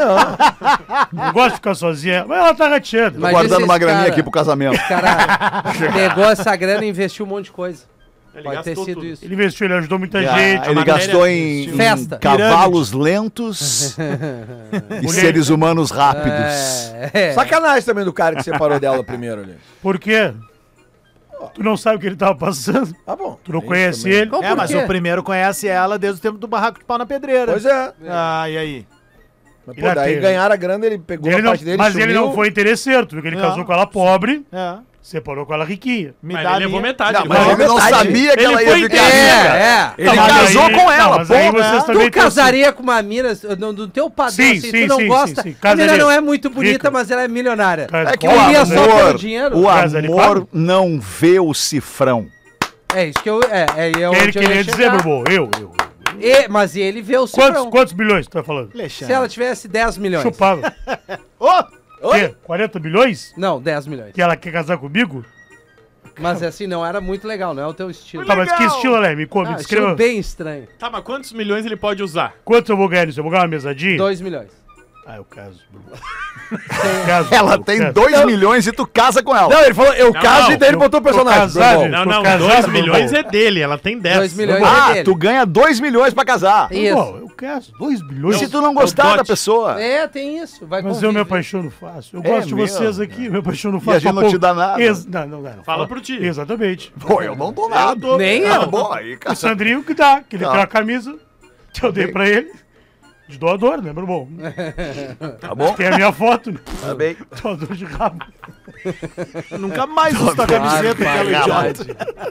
D: Não gosto de ficar sozinha. Mas ela tá rateando.
C: Mas
B: Guardando
C: esse
B: uma graninha
C: cara-
B: aqui pro casamento.
C: O cara pegou essa grana e investiu um monte de coisa.
F: Ele
C: Pode ter
F: gastou
C: sido
F: tudo.
C: isso.
D: Ele investiu, ele ajudou muita gente.
B: Ele gastou em
C: Festa.
B: cavalos lentos e seres humanos rápidos.
E: Sacanagem também do cara que separou dela primeiro ali.
D: Por quê? Tu não sabe o que ele tava passando.
E: Tá bom.
D: Tu não
E: Isso
D: conhece
E: também.
D: ele.
C: Qual
G: É,
C: por
G: mas
C: quê?
G: o primeiro conhece ela desde o tempo do barraco de pau na pedreira.
E: Pois é.
G: Ah, e aí?
E: Mas,
D: E
E: pô,
D: na
E: daí
D: teve?
E: ganharam a grana, ele pegou
D: Ele
E: a
D: não-
E: parte dele,
D: mas ele
E: sumiu.
D: não foi interesseiro. Tu viu que ele
G: Não.
D: casou com ela pobre,
G: É.
D: separou com ela riquinha.
G: Me
F: Mas
G: dá
F: ele levou
G: minha.
F: metade.
B: Não,
F: ele
B: mas
F: levou
B: ele não
E: metade.
B: sabia que
F: Ele
B: ela ia
F: foi
B: ficar
F: inteiro.
B: rica. Ele
D: Mas
B: casou
D: aí-
B: com ela,
D: não, mas aí
B: ponto.
D: vocês
C: Tu
D: também pensam-
C: casaria com uma mina no teu padrão,
D: Sim,
C: assim,
D: sim,
C: tu não
D: sim,
C: gosta.
D: sim, sim.
C: A mina
D: Casaria.
C: não é muito bonita,
D: Rica.
C: mas ela é milionária.
D: Cara,
B: É que
C: Ele
B: o
C: ia só pelo
B: amor,
C: dinheiro?
B: o
D: Casa, ele
B: amor
D: paga?
B: não vê o cifrão.
C: É isso que eu... É
D: ele
C: onde eu ia
D: queria dizer,
C: chegar.
D: meu irmão, eu.
C: Mas ele vê o cifrão.
D: Quantos bilhões tu tá falando?
C: Se ela tivesse 10 milhões.
D: Chupava. Quê? 40 bilhões?
C: Não, 10 milhões.
D: Que ela quer casar comigo?
C: Mas assim, não era muito legal, não é o teu estilo.
D: Tá, mas que estilo ela é? Me
C: Ah,
D: descreva.
C: estilo bem estranho.
F: Tá, mas quantos milhões ele pode usar?
D: Quanto eu vou ganhar nisso? Eu vou ganhar uma mesadinha?
C: 2 milhões.
D: Ah, eu caso.
B: Ela tem 2 milhões e tu casa com ela.
E: Não, ele falou, eu
F: Não,
E: caso
F: não,
E: e daí ele botou o personagem.
D: casado,
E: Meu irmão.
F: Não,
D: tô
F: não,
D: casado,
F: 2
D: meu
F: milhões
D: irmão.
F: é dele, ela tem 10.
C: 2 milhões
B: Ah,
C: é dele.
B: tu ganha 2 milhões pra casar.
C: Isso.
D: Bom, eu caso. 2 bilhões?
B: Se tu não gostar
F: dote.
B: da pessoa.
C: É, tem isso. Vai
D: Mas eu me
C: conviver.
D: apaixono fácil. Eu
B: É
D: gosto de vocês
B: mesmo,
D: aqui, eu me apaixono
B: E
D: fácil.
B: a gente não te dá nada.
D: Não.
F: Fala por ti.
D: Exatamente.
B: Pô, eu não dou nada.
C: Nem
B: Ah,
C: eu.
B: bom, aí,
D: O
B: cara.
D: Sandrinho que dá, que ele
B: Tá.
D: tem uma camisa que eu dei pra ele. De doador, né, meu irmão?
B: Tá bom?
D: Tem a minha foto, né?
B: Tá bem.
D: Doador de rabo.
G: Nunca mais uso tua camiseta, aquela idiota.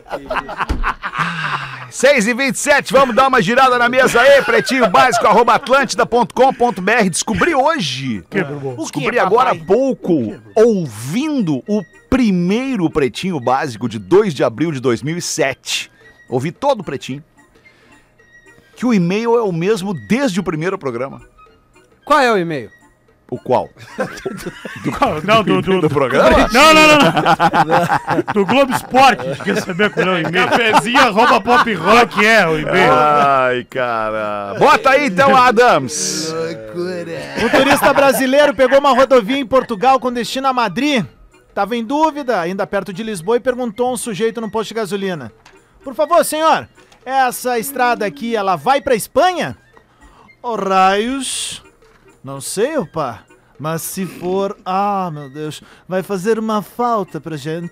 B: 6h27, vamos dar uma girada na mesa aí, pretinho básico, @atlântida.com.br. Descobri hoje,
D: Que, meu irmão?
B: descobri agora há pouco, ouvindo o primeiro Pretinho Básico de 2 de abril de 2007. Ouvi todo o Pretinho. Que o e-mail é o mesmo desde o primeiro programa.
C: Qual é o e-mail?
B: O qual?
D: Não, do
B: programa?
D: Não. Do Globo Esporte, a gente quer saber qual é o e-mail. Qual que é o e-mail?
B: Ai, cara. Bota aí então, Adams.
G: Um turista brasileiro pegou uma rodovia em Portugal com destino a Madrid. Tava em dúvida, ainda perto de Lisboa, e perguntou a um sujeito num posto de gasolina: por favor, senhor, essa estrada aqui, ela vai pra Espanha? Oh, raios. Não sei, opa. Mas se for... Ah, meu Deus. Vai fazer uma falta pra gente.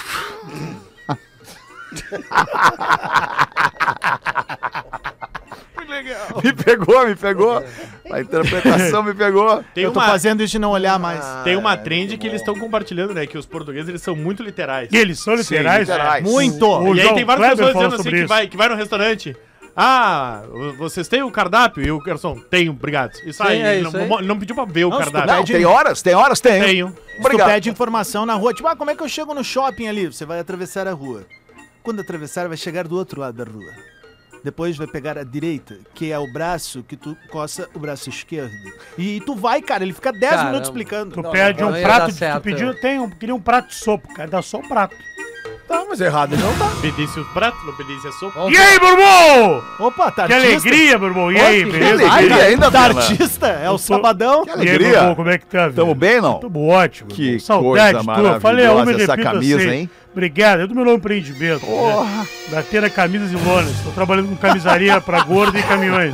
B: Me pegou. A interpretação me pegou.
G: Eu tô fazendo isso de não olhar mais.
F: Tem uma trend que eles estão compartilhando, né? Que os portugueses, eles são muito literais.
D: E eles são literais?
B: literais.
G: Muito.
D: O
F: E aí
D: João
F: tem várias
D: Kleber
F: pessoas
D: falou
F: dizendo assim
D: sobre isso.
F: que vai no restaurante. Ah, vocês têm o cardápio? E o garçom, tenho, obrigado. Isso aí,
C: é
F: ele
C: isso
F: não,
C: aí.
F: não pediu pra ver o
G: Não,
F: cardápio.
B: Não, tem horas, tem.
F: Tenho.
G: Se tu
B: Obrigado.
G: pede informação na rua, tipo, como é que eu chego no shopping ali? Você vai atravessar a rua. Quando atravessar, vai chegar do outro lado da rua. Depois vai pegar a direita, que é o braço que tu coça o braço esquerdo. E tu vai, cara, ele fica 10
C: Caramba.
G: minutos explicando.
D: Tu pede
C: não
D: um
C: ia
D: prato,
C: dar
D: tu
C: certo,
D: pediu,
C: eu.
D: queria um prato de sopa, cara, dá só um prato.
E: Tá, mas errado ele não tá.
F: Pedisse o prato, não pedisse a sopa.
C: Bom,
D: E aí, meu irmão?
G: Opa, tá
D: Que
G: artista?
D: alegria, meu irmão. E aí,
C: que
D: beleza?
B: alegria ainda,
G: Tá
B: Pena.
G: artista? É o
D: tô-
G: sabadão.
B: Que
D: E aí, meu
B: alegria.
D: irmão, como é que tá, velho?
B: Tamo bem, não?
D: Tamo ótimo.
B: Que
D: irmão. Saudade
B: coisa
D: tua. Falei a uma e
B: maravilhosa essa
D: repito
B: camisa,
D: assim.
B: hein?
D: Obrigado, é do meu novo empreendimento. Né? Da Tena Camisas e Lonas. Tô trabalhando com camisaria pra gordo e caminhões.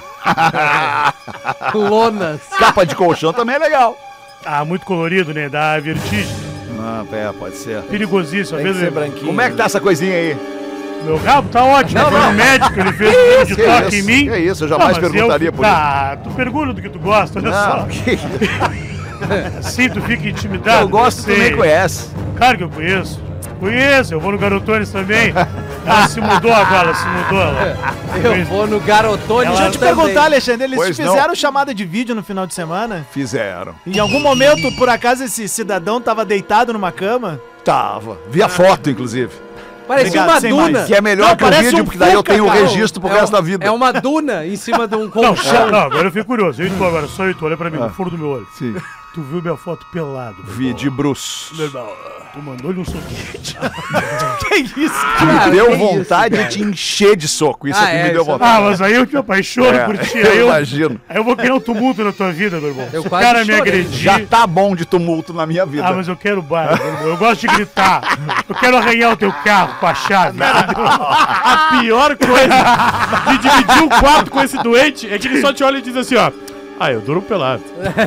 C: Lonas.
B: Capa de colchão também é legal.
D: Ah, muito colorido, né? Dá vertigem.
B: Ah, pode ser.
D: Perigosíssimo. Às
E: Tem que ser
D: vezes
E: branquinho.
B: Como é que tá essa coisinha aí?
D: meu rabo tá ótimo.
B: Não,
D: Foi
B: não.
D: no médico, ele fez um exame de
B: Que
D: toque
B: isso,
D: em mim.
B: que isso, eu jamais
D: mas
B: perguntaria por isso.
D: Tá, tu pergunta do que tu gosta, olha
B: Não,
D: só.
B: que...
D: Assim tu fica intimidado.
B: eu gosto, tu
D: sei.
B: nem conhece.
D: Claro que eu conheço. Conheço, eu vou no Garotones também. Ela se mudou agora, se mudou.
C: Eu vou no Garotone.
G: Deixa eu te
C: também.
G: perguntar, Alexandre, eles
B: Pois
G: fizeram chamada de vídeo no final de semana?
B: Fizeram.
G: Em algum momento, por acaso, esse cidadão tava deitado numa cama?
B: Tava. Vi a foto, inclusive.
C: Parecia
G: Obrigado,
C: uma
G: sem
C: duna.
G: mais.
B: Que é melhor
G: Não,
B: que o
G: parece
B: vídeo,
G: um
B: porque daí eu
G: Fuca,
B: tenho o
G: cara.
B: registro pro resto da vida.
C: É uma duna em cima de um
D: Não,
C: colchão.
D: não, agora eu fiquei curioso. Eu e tu agora, só eu e tu, olha pra mim, no furo do meu olho.
B: Sim.
D: Tu viu minha foto pelado. meu
B: Vi
D: irmão.
B: de Bruce.
D: Meu irmão, tu mandou-lhe um soquinho.
G: Que isso?
C: Cara,
B: Me deu
C: que
B: vontade
C: isso,
B: de te encher de soco. Isso
C: Ah,
B: aqui
C: é,
B: me deu
C: isso é
B: vontade.
D: Ah, mas aí eu te apaixono por ti. Aí
B: eu imagino.
D: Aí eu vou criar um tumulto na tua vida, meu irmão.
C: Eu
D: Se o
C: quase
D: cara me
C: chorei.
D: agredir...
B: Já tá bom de tumulto na minha vida.
D: Ah, mas eu quero baile, meu irmão. Eu gosto de gritar. Eu quero arranhar o teu carro com a chave.
F: A pior coisa de dividir um quarto com esse doente é que ele só te olha e diz assim, ó. Ah, eu durmo pelado.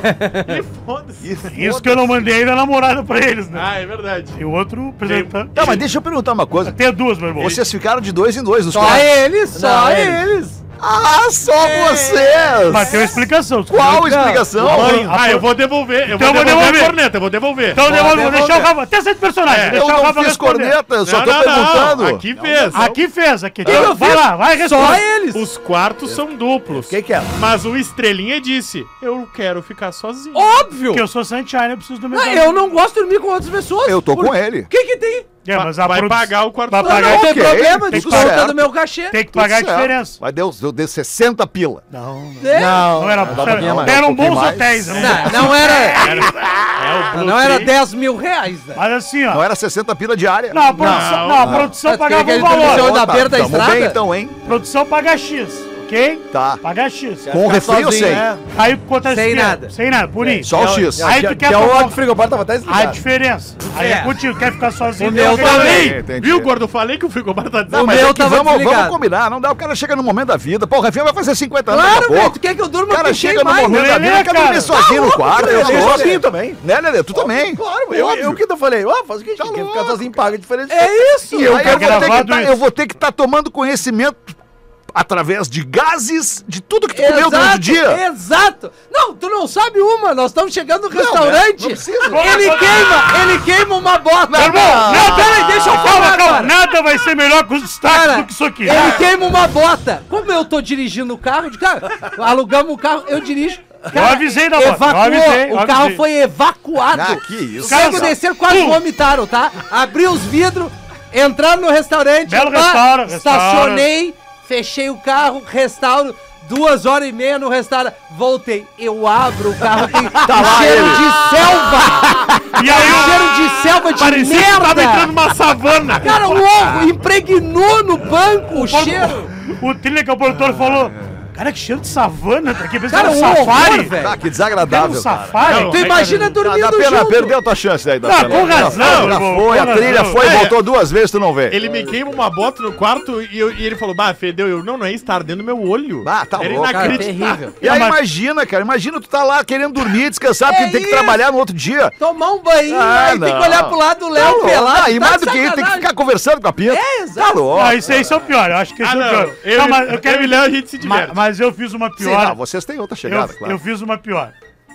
F: E foda-se.
D: Isso que eu não mandei ainda a namorada pra eles, né?
F: Ah, é verdade.
D: E o outro apresentando.
B: Tá, mas deixa eu perguntar uma coisa.
D: Tem duas, meu irmão.
B: Vocês ficaram de 2 em 2 nos
C: Só
B: quartos.
C: eles, só
G: Não,
C: eles.
B: Ah, só vocês!
D: Mas tem uma explicação.
B: Qual a explicação?
F: Ah, eu vou devolver. Eu
D: Então
F: vou
D: eu vou
F: devolver a
D: devolver.
F: corneta, eu vou devolver.
D: Então vou deixar o Rafa. Até ser de personagem.
F: É,
B: Eu
D: deixar o
B: não
D: Rafa
B: fiz
D: responder.
B: corneta, eu só tô
F: Não,
B: perguntando.
F: Aqui fez.
D: Aqui fez, aqui.
C: que
D: Então,
C: eu
D: vai
C: fiz?
D: lá, vai responder.
C: Só eles.
F: Os quartos são duplos.
E: O que é?
F: Mas o Estrelinha disse, eu quero ficar sozinho.
C: Óbvio.
D: Porque eu sou Sunshine, eu preciso do meu.
C: Não, eu não gosto de dormir com outras pessoas.
B: Eu tô com ele.
C: O que tem?
D: É, mas a
F: Vai
D: produ-
F: pagar o quarto
D: Vai
F: todo.
D: pagar
C: Não tem
B: ok,
C: problema,
B: tudo
C: desconta
B: certo.
C: do meu cachê.
D: Tem que
B: Tudo
D: pagar a
B: certo.
D: diferença.
B: Mas deu 60 pila.
D: Não,
C: É.
D: não era.
E: Dá pra ganhar mais.
D: Eram
B: Um pouquinho
D: bons
B: mais.
D: hotéis.
C: Não era,
F: É o
C: não era
F: Blue
C: 10 mil reais, né?
D: Mas assim, ó.
B: Não era 60 pila diária.
D: Não, a produção, a produção
C: Mas
D: pagava
C: que
D: um
C: ele
D: valor.
C: diferenciou da
B: Tá,
C: beira da
B: tamo
C: estrada?
B: bem então, hein?
D: Produção paga X, ok?
B: Tá.
D: Paga X.
B: Com refri ou sem?
D: Aí conta
C: Sem nada.
D: Sem nada, purinho.
B: Só o X.
D: Aí tu quer
E: Que é o
D: tomar
E: outro frigobar tava até
D: a
E: explicado.
D: diferença. Aí é contigo, quer ficar sozinho.
C: O meu
D: tem que-
C: também.
B: Entendi.
F: Viu, gordo? Eu falei que o frigobar tá
B: Não,
F: dizendo.
B: mas
C: meu
B: é que
C: tava
B: vamos
C: desligado.
B: combinar, não dá. O cara chega no momento da vida. Pô, o Rafinha vai fazer 50 anos
C: Claro,
B: daqui a
C: velho.
B: pouco.
C: Tu quer que eu durma
B: O cara
C: com
B: chega
C: quem
B: no
C: mais?
B: momento da vida,
D: Lelê,
B: quer dormir
D: cara.
B: sozinho no quarto.
E: Eu
B: tá
E: sou
B: louco.
E: sozinho também.
B: Né, Lelê? Tu também.
E: Claro, eu que eu falei, ó, faz o seguinte, quem ficar sozinho paga a diferença.
C: É isso.
B: E eu,
D: Tá
B: quero
D: gravado isso.
B: eu vou ter que estar tomando conhecimento através de gases de tudo que tu comeu durante o dia.
C: Exato. Não, tu não sabe uma. Nós estamos chegando no restaurante.
B: não precisa.
C: Ele queima uma bota.
D: Meu irmão,
C: Não, peraí, deixa eu
D: calma,
C: falar,
D: calma.
C: cara.
D: Nada vai ser melhor com os destaques
C: Cara,
D: do que isso aqui.
C: Ele queima uma bota. Como eu tô dirigindo o carro, cara, alugamos o carro, eu dirijo.
D: Eu avisei da bota,
C: Evacuou.
D: eu avisei, eu
C: O carro
D: avisei.
C: foi evacuado.
B: Ah, que isso.
C: Os caras
D: Cara,
C: desceram, quase vomitaram, tá? Abri os vidros, entraram no restaurante.
D: Belo
C: pá,
D: restaurante,
C: estacionei, fechei o carro, restauro. 2h30 no restaurante. Voltei. Eu abro o carro, tem
B: lá
C: cheiro
B: ele.
C: de selva.
D: E aí,
C: Cheiro de selva de
F: Parecia que tava entrando
C: merda.
F: numa savana.
C: Cara, o ovo impregnou no banco o cheiro.
D: O trilha que é o produtor falou: cara, que cheiro de savana, tá aqui
C: Cara,
D: pensando
C: um
D: no safari.
C: horror, velho.
B: Ah, que
D: Quer um
B: desagradável. cara.
D: safari?
F: Não,
C: Tu imagina dormindo
B: Dá pena,
C: junto.
B: perdeu a tua chance daí.
D: Ah, com razão,
B: Já
D: irmão,
B: foi,
D: com
B: a trilha
D: razão.
B: foi,
F: É.
B: voltou 2 vezes, tu não vê.
F: Ele me queima uma bota no quarto e ele falou, bah, fedeu. Eu, não é isso, tá ardendo meu olho.
B: Ah, tá
F: Era
B: louco.
C: Cara,
F: inacreditável.
C: terrível.
B: E aí
D: Não, mas-
B: imagina, cara, imagina tu tá lá querendo dormir, descansar, porque
C: É
B: tem que
C: isso.
B: trabalhar no outro dia.
C: Tomar um banho,
B: Ah,
C: aí tem que
B: não.
C: olhar pro lado do Léo
B: Tá
C: pelado.
B: louco. E
C: Tá
B: mais
C: de
B: do que isso, tem que
C: sacanagem.
B: ficar conversando com a Pinta.
C: É, exato.
B: Tá louco.
D: Ah, esse é o pior, eu acho que esse é o pior.
F: Eu,
D: Não, mas eu quero
F: eu e Léo, a gente se diverte.
D: Mas eu fiz uma
B: Sim,
D: pior.
B: não, vocês têm outra chegada, claro.
D: Eu fiz uma pior.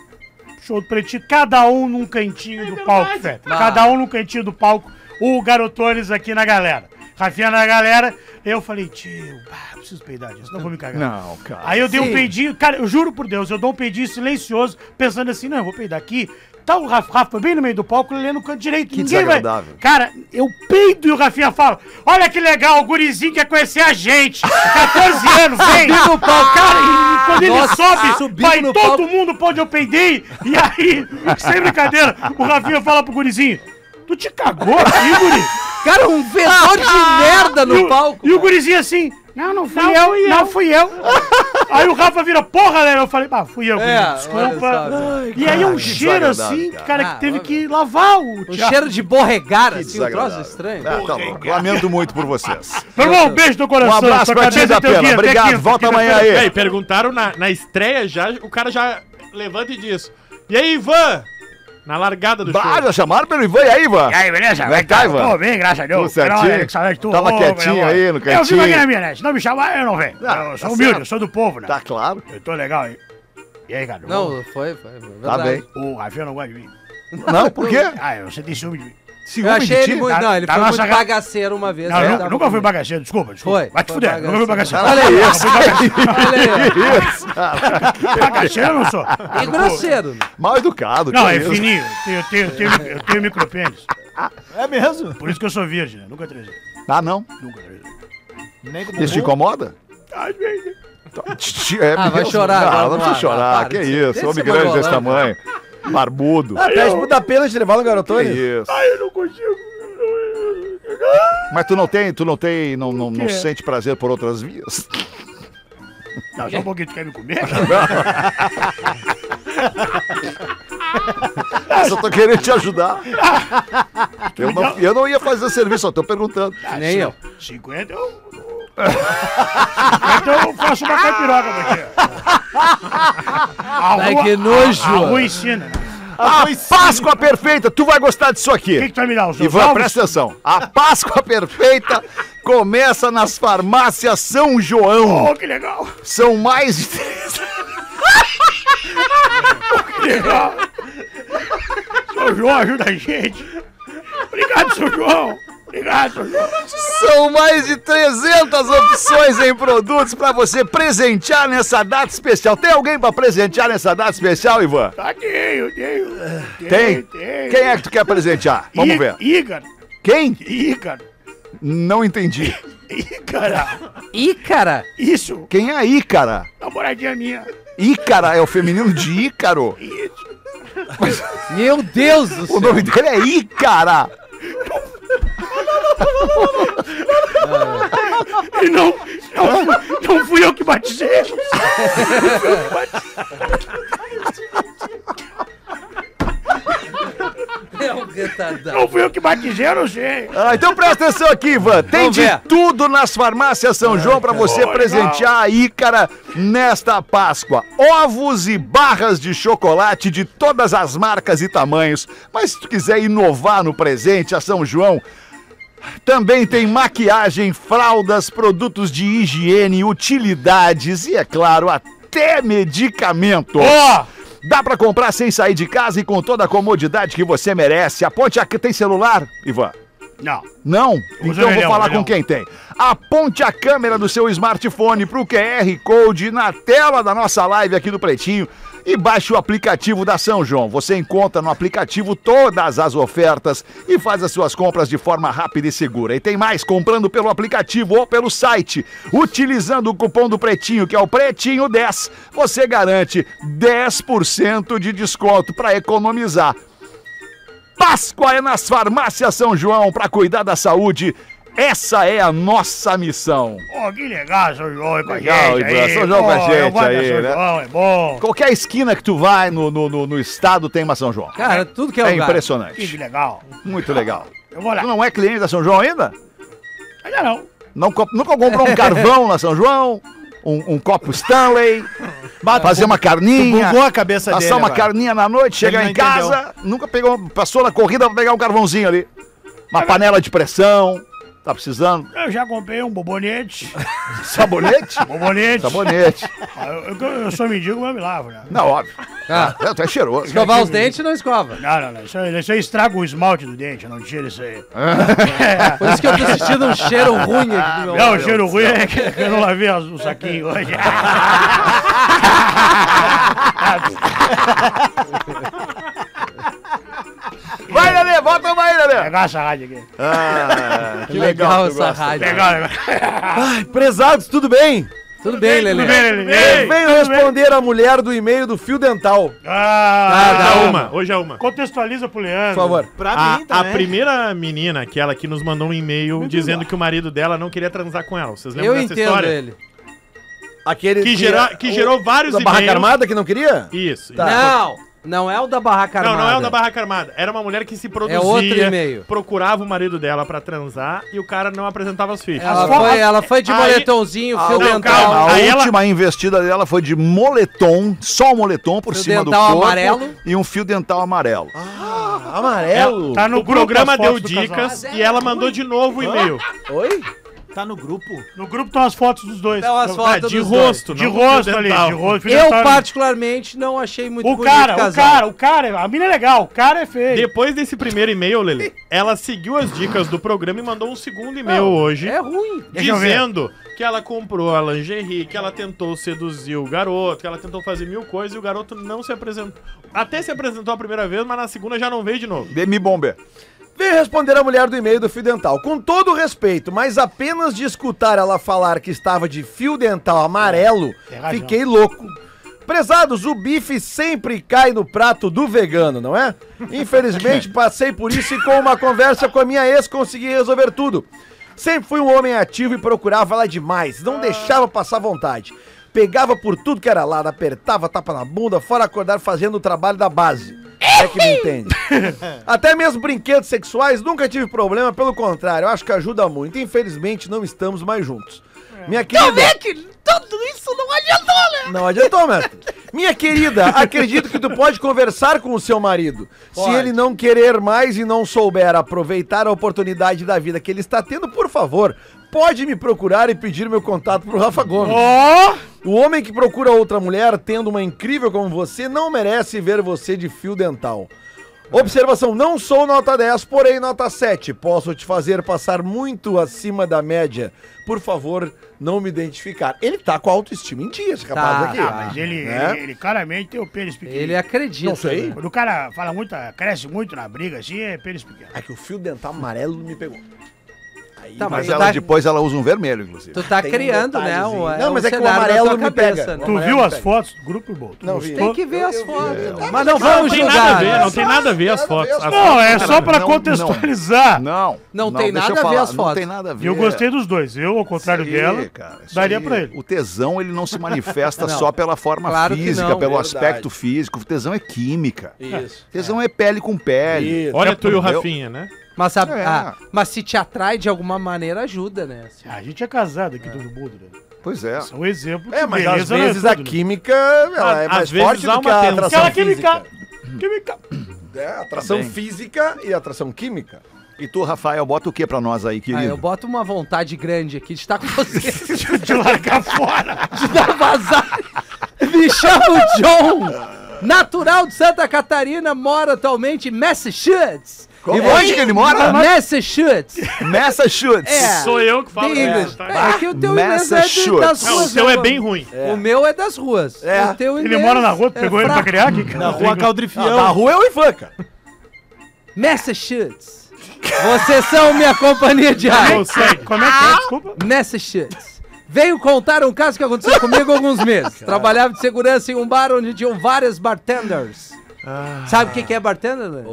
D: Show do Pretinho, cada um num cantinho do palco, velho.
C: Ah.
D: Cada um num cantinho do palco. O Garotones aqui na galera. Rafinha na galera. Eu falei, tio, preciso peidar disso, não vou me cagar.
B: Não, cara.
D: Aí eu dei um
C: Sim.
D: peidinho, cara, eu juro por Deus, eu dou um peidinho silencioso, pensando assim, não, eu vou peidar aqui. Tá o Rafa bem no meio do palco, ele no canto direito.
B: Que
D: Ninguém vai.
B: desagradável.
D: Cara, eu peido e o Rafinha fala: olha que legal, o gurizinho quer conhecer a gente. 14 anos, vem.
C: Subiu no palco.
D: Cara, e quando ele
C: Nossa,
D: sobe,
C: subiu
D: vai
C: no
D: todo
C: palco.
D: mundo pra onde eu peidei. E aí, sem brincadeira, o Rafinha fala pro gurizinho: tu te cagou aqui, guri?
C: Cara, um fedor de merda
D: E
C: no palco.
D: E o gurizinho assim, não fui eu. Aí o Rafa vira, porra, né? Eu falei, fui eu,
C: É,
D: guri, desculpa.
C: olha só,
D: E aí é um
B: que
D: cheiro assim,
B: desagradável,
D: cara,
C: Ah,
D: que teve
C: olha.
D: que lavar o
C: Um
D: teatro.
C: cheiro de borregar, assim, um
B: desagradável.
C: troço estranho.
B: Ah, tá louco. Lamento muito por vocês.
D: Meu irmão, um beijo no coração.
B: Um abraço
D: sua
B: pra ti,
D: cabeça
B: da
D: é teu
B: Pena.
D: guia, até
B: Obrigado,
D: quinta,
B: volta
D: quinta-feira.
B: amanhã aí.
F: Aí, perguntaram na estreia já, o cara já levanta e diz, e aí, Ivan? Na largada do show.
B: Já chamaram pelo Ivan, e aí, Ivan?
D: E aí, beleza?
B: Como é que tá, Ivan?
D: Tô bem, graças a Deus.
B: Tudo certinho? Tava quietinho aí no
D: Eu
B: cantinho.
D: fico aqui na minha, né? Se não me chamar, eu não venho.
B: Ah,
D: Eu sou
B: tá
D: humilde,
B: certo.
D: eu sou do povo, né?
B: Tá claro.
D: Eu tô legal aí. E aí, cara?
C: Não, foi
B: Tá
C: verdade.
B: bem.
D: O Rafinha não gosta de mim.
B: Não, por quê?
D: Ah, você tem ciúme de mim.
C: Eu achei ele muito. Não, ele
D: Tá
C: foi
D: nossa
C: muito
D: ga-
C: bagaceiro uma vez.
D: Não,
C: ele
D: nunca,
C: tava
D: nunca fui
C: comigo.
D: bagaceiro, desculpa.
C: Foi.
D: Vai te
C: foi
D: fuder, nunca fui bagaceiro.
C: Olha isso. Olha aí.
D: Bagaceiro eu não sou.
C: E grosseiro.
B: Mal educado.
D: Não,
B: que
D: é
B: isso.
D: fininho. Eu tenho micropênis.
G: É mesmo?
D: Por isso que eu sou virgem, né? Nunca transei.
B: Ah, não?
D: Nunca transei.
G: Nem com
B: Isso te
G: bumbum?
B: incomoda?
D: Às vezes.
C: Ah, vai chorar
B: Não,
C: agora
B: não
C: no
B: precisa
C: ar.
B: chorar.
C: Para
B: Que
C: de
B: isso,
C: ser-
B: homem
C: desse
B: grande desse
C: mangolão,
B: tamanho. Barbudo.
E: Ah, pede pro dar pena de levar no
B: Que
E: garotone.
B: isso.
D: Ai, eu não consigo.
B: Mas não sente prazer por outras vias?
D: Não, só um pouquinho, tu quer me comer?
B: Eu só tô querendo te ajudar. Eu não ia fazer serviço, só tô perguntando.
C: Nem eu.
D: 50 eu... 50 eu faço uma caipiroca pra ti.
C: Ai, que nojo.
D: A rua ensina.
B: A Páscoa perfeita, tu vai gostar disso
D: O
B: aqui.
D: que tu vai me dar? Os
B: Ivan,
D: ovos?
B: presta atenção. A Páscoa perfeita começa nas farmácias São João.
D: Oh, que legal.
B: São mais de 3...
D: Que legal. São João ajuda a gente. Obrigado, São João. Obrigado, São João.
B: São mais de 300 opções em produtos pra você presentear nessa data especial. Tem alguém pra presentear nessa data especial, Ivan?
D: Tá, tenho.
B: Tem? Quem é que tu quer presentear? Vamos ver.
D: Ícaro.
B: Quem?
D: Ícaro.
B: Não entendi.
D: Ícara.
C: Ícara.
D: Isso.
B: Quem é Ícara?
D: Namoradinha minha.
B: Ícara é o feminino de Ícaro.
D: Isso.
C: Meu Deus do
B: O
C: céu.
B: nome dele é Ícara.
D: E não fui eu que batizei.
C: É um retardado.
D: Não fui eu que batizei, eu não sei.
B: Ah, então presta atenção aqui, Ivan. Tem
C: Vamos
B: de
C: ver.
B: tudo nas farmácias São João pra você
D: legal.
B: presentear a Ícara nesta Páscoa. Ovos e barras de chocolate de todas as marcas e tamanhos. Mas se tu quiser inovar no presente, a São João também tem maquiagem, fraldas, produtos de higiene, utilidades e, é claro, até medicamentos. Dá pra comprar sem sair de casa e com toda a comodidade que você merece. Aponte aqui, tem celular, Ivan?
D: Não.
B: Não?
D: Usa
B: Então vou
D: orelhão,
B: falar
D: orelhão.
B: com quem tem. Aponte a câmera do seu smartphone pro QR Code na tela da nossa live aqui do Pretinho e baixe o aplicativo da São João. Você encontra no aplicativo todas as ofertas e faz as suas compras de forma rápida e segura. E tem mais, comprando pelo aplicativo ou pelo site, utilizando o cupom do Pretinho, que é o Pretinho10, você garante 10% de desconto para economizar. Páscoa é nas farmácias São João para cuidar da saúde. Essa é a nossa missão.
D: Oh, que legal, São João é com a
B: Legal,
D: gente
B: Ivan,
D: aí.
B: São João com a
D: Pô,
B: gente
D: eu gosto da
B: aí,
D: São
B: né?
D: João, é bom.
B: Qualquer esquina que tu vai no estado tem uma São João.
C: Cara, tudo que é
B: É
C: lugar.
B: impressionante.
D: Que legal.
B: Muito legal.
D: Eu vou lá.
B: Tu não é cliente da São João ainda?
D: Ainda não.
B: Nunca comprou um carvão na São João? Um copo Stanley? Fazer uma carninha?
G: Bugou a cabeça dele
B: Passar uma
G: agora.
B: carninha na noite, chegar
G: não
B: em casa, nunca passou na corrida pra pegar um carvãozinho ali. Uma panela de pressão. Tá precisando?
D: Eu já comprei um bobonete.
B: Sabonete?
D: Bobonete.
B: Sabonete.
D: Eu sou mendigo, mas eu me lavo, né?
B: Não, óbvio.
C: Ah,
B: Tu é cheiroso.
C: escovar os dentes não escova.
D: Não. Isso aí estraga o esmalte do dente, eu não tiro isso aí.
C: Por isso que eu tô sentindo um cheiro ruim aqui do meu
D: Não, o
C: lado.
D: cheiro ruim é que eu não lavei o saquinho hoje.
B: Vai, Lelê, volta mais, Lelê.
D: Pegar essa rádio aqui.
C: Que legal
B: tu
C: essa
B: gosta.
C: rádio.
D: Legal, legal.
E: Ai, prezados, tudo bem?
C: Tudo bem, Lelê?
D: Tudo bem, Lelê?
E: Eu venho responder a mulher do e-mail do Fio Dental,
F: Hoje é uma, hoje é uma.
D: Contextualiza pro Leandro.
E: por favor.
G: Pra
F: A,
G: mim
F: a
G: também.
F: primeira menina, aquela que nos mandou um e-mail dizendo que o marido dela não queria transar com ela. Vocês lembram
C: Eu
F: dessa
C: entendo
F: história?
C: ele.
E: Aquele
F: Que gerou vários
E: da barraca
F: e-mails.
E: armada que não queria?
F: Isso.
E: Tá.
C: Não é o da barraca
F: Não,
C: armada.
F: não é o da barraca armada. Era uma mulher que se produzia,
C: outro e-mail.
F: procurava o marido dela pra transar e o cara não apresentava os filhos.
C: Ela foi de
F: Aí-
C: moletomzinho, fio
F: não,
C: dental.
F: calma.
B: A
F: Aí ela-
B: última investida dela foi de moletom, só o moletom por
C: Fio
B: cima do
C: dental
B: corpo
C: amarelo.
B: e um fio dental amarelo.
E: Amarelo.
D: Tá no
F: O programa
D: grupo as
F: deu
D: fotos do casal.
F: dicas e ela mandou de novo o e-mail.
E: Oi?
G: Tá no grupo?
D: No grupo estão as fotos dos dois.
C: Então, as fotos
F: de
C: dos
F: rosto,
D: De
F: não
D: rosto
F: fio
D: ali,
F: dental.
D: de rosto.
C: Eu, particularmente, não achei muito
D: O cara, a mina é legal, o cara é feio.
F: Depois desse primeiro e-mail, Lelê, ela seguiu as dicas do programa e mandou um segundo e-mail hoje.
C: É ruim.
D: Deixa eu ver.
F: Dizendo que ela comprou a lingerie, que ela tentou seduzir o garoto, que ela tentou fazer mil coisas e o garoto não se apresentou. Até se apresentou a primeira vez, mas na segunda já não veio de novo.
E: Demi Bomber. Veio responder a mulher do e-mail do fio dental. Com todo o respeito, mas apenas de escutar ela falar que estava de fio dental amarelo,
D: Tem razão.
E: fiquei louco. Prezados, o bife sempre cai no prato do vegano, não é? Infelizmente, passei por isso e com uma conversa com a minha ex consegui resolver tudo. Sempre fui um homem ativo e procurava lá demais, não deixava passar vontade. Pegava por tudo que era lado, apertava, tapa na bunda, fora acordar fazendo o trabalho da base. É que me entende. Até mesmo brinquedos sexuais nunca tive problema, pelo contrário, eu acho que ajuda muito. Infelizmente, não estamos mais juntos. Minha querida...
H: que tudo isso não adiantou, né?
E: Não adiantou, mestre. Minha querida, acredito que tu pode conversar com o seu marido. Se ele não querer mais e não souber aproveitar a oportunidade da vida que ele está tendo, por favor, pode me procurar e pedir meu contato pro Rafa Gomes. O homem que procura outra mulher, tendo uma incrível como você, não merece ver você de fio dental. Observação, não sou nota 10, porém nota 7. Posso te fazer passar muito acima da média. Por favor, não me identificar. Ele tá com a autoestima em dia, esse rapaz aqui.
D: Ah, mas ele claramente tem o pênis pequeno.
C: Ele acredita.
E: Não sei.
C: né?
D: Quando o cara fala muito, cresce muito na briga, assim, é pênis pequeno.
E: É que o fio dental amarelo me pegou. Aí,
C: Tá,
B: Mas
C: tu
B: ela
C: tá-
B: depois ela usa um vermelho, inclusive.
C: Tu tá
E: Tem um
C: criando, né?
E: detalhezinho.
C: Um,
E: Não, mas é que o
C: cenário na
E: amarelo
C: tua
E: me
C: cabeça,
E: pega.
C: né?
D: Tu
E: Amarelo
D: viu
E: me
D: as
E: pega.
D: fotos do grupo, Bolt?
E: Não vi.
C: Tem que ver as fotos.
E: vi.
C: Mas não
F: Não
C: vamos
F: tem nada a
C: julgar.
F: ver, não tem nada a ver as fotos. As
D: Não, é
F: fotos-
D: só pra
B: não,
D: contextualizar.
C: Não tem
B: deixa
C: nada
B: eu
C: a ver
B: falar,
C: as
B: Não
C: fotos.
B: tem nada a ver.
D: E eu gostei dos dois. Eu, ao contrário
B: Isso aí,
D: dela,
B: cara, isso
D: daria
B: aí.
D: pra ele.
B: O tesão, ele não se manifesta
C: Não.
B: só pela forma
C: Claro que
B: física,
C: não.
B: pelo
E: Verdade.
B: aspecto físico. O tesão é química.
E: Isso.
B: Tesão é pele com pele.
E: Isso.
F: Olha tu e o
B: Entendeu?
F: Rafinha, né?
C: Mas,
B: É.
C: mas se te atrai de alguma maneira, ajuda, né?
D: A gente é casado aqui, todo mundo, né?
B: Pois é.
D: São exemplo
E: É, mas às
D: beleza não é
E: vezes a
D: tudo, né?
E: química ela é
F: Às
E: mais
F: vezes
E: forte
F: há
E: do que
F: uma
E: a
F: tensão.
E: atração
D: Aquela
E: física.
D: química.
E: É, atração física e atração química.
B: E tu, Rafael, bota o que pra nós aí,
C: Ah,
B: querido?
C: eu boto uma vontade grande aqui de estar com você,
D: De largar fora.
C: de dar vazar. Me chamo John, natural de Santa Catarina, mora atualmente em Massachusetts.
B: E onde que ele mora?
C: Massachusetts.
B: Massachusetts.
C: É.
F: Sou eu que falo
C: The English.
F: isso, tá?
C: É que o teu inglês é
B: Massachusetts.
C: das
F: Não, o
C: ruas.
F: seu
C: né,
F: é
C: mano?
F: bem ruim.
C: O meu é das ruas.
E: É.
C: O teu
D: Ele
C: inglês
D: mora na rua, tu
C: é
D: pegou ele pra
C: fraco.
D: criar aqui?
G: Na rua Caldrifião.
E: Na rua é o Ivanka.
C: Massachusetts. Vocês são minha companhia diária.
F: Eu sei.
D: Como é que é? Desculpa.
C: Massachusetts. Veio contar um caso que aconteceu comigo há alguns meses. Trabalhava de segurança em um bar onde tinham várias bartenders. Sabe o que é bartender? Né?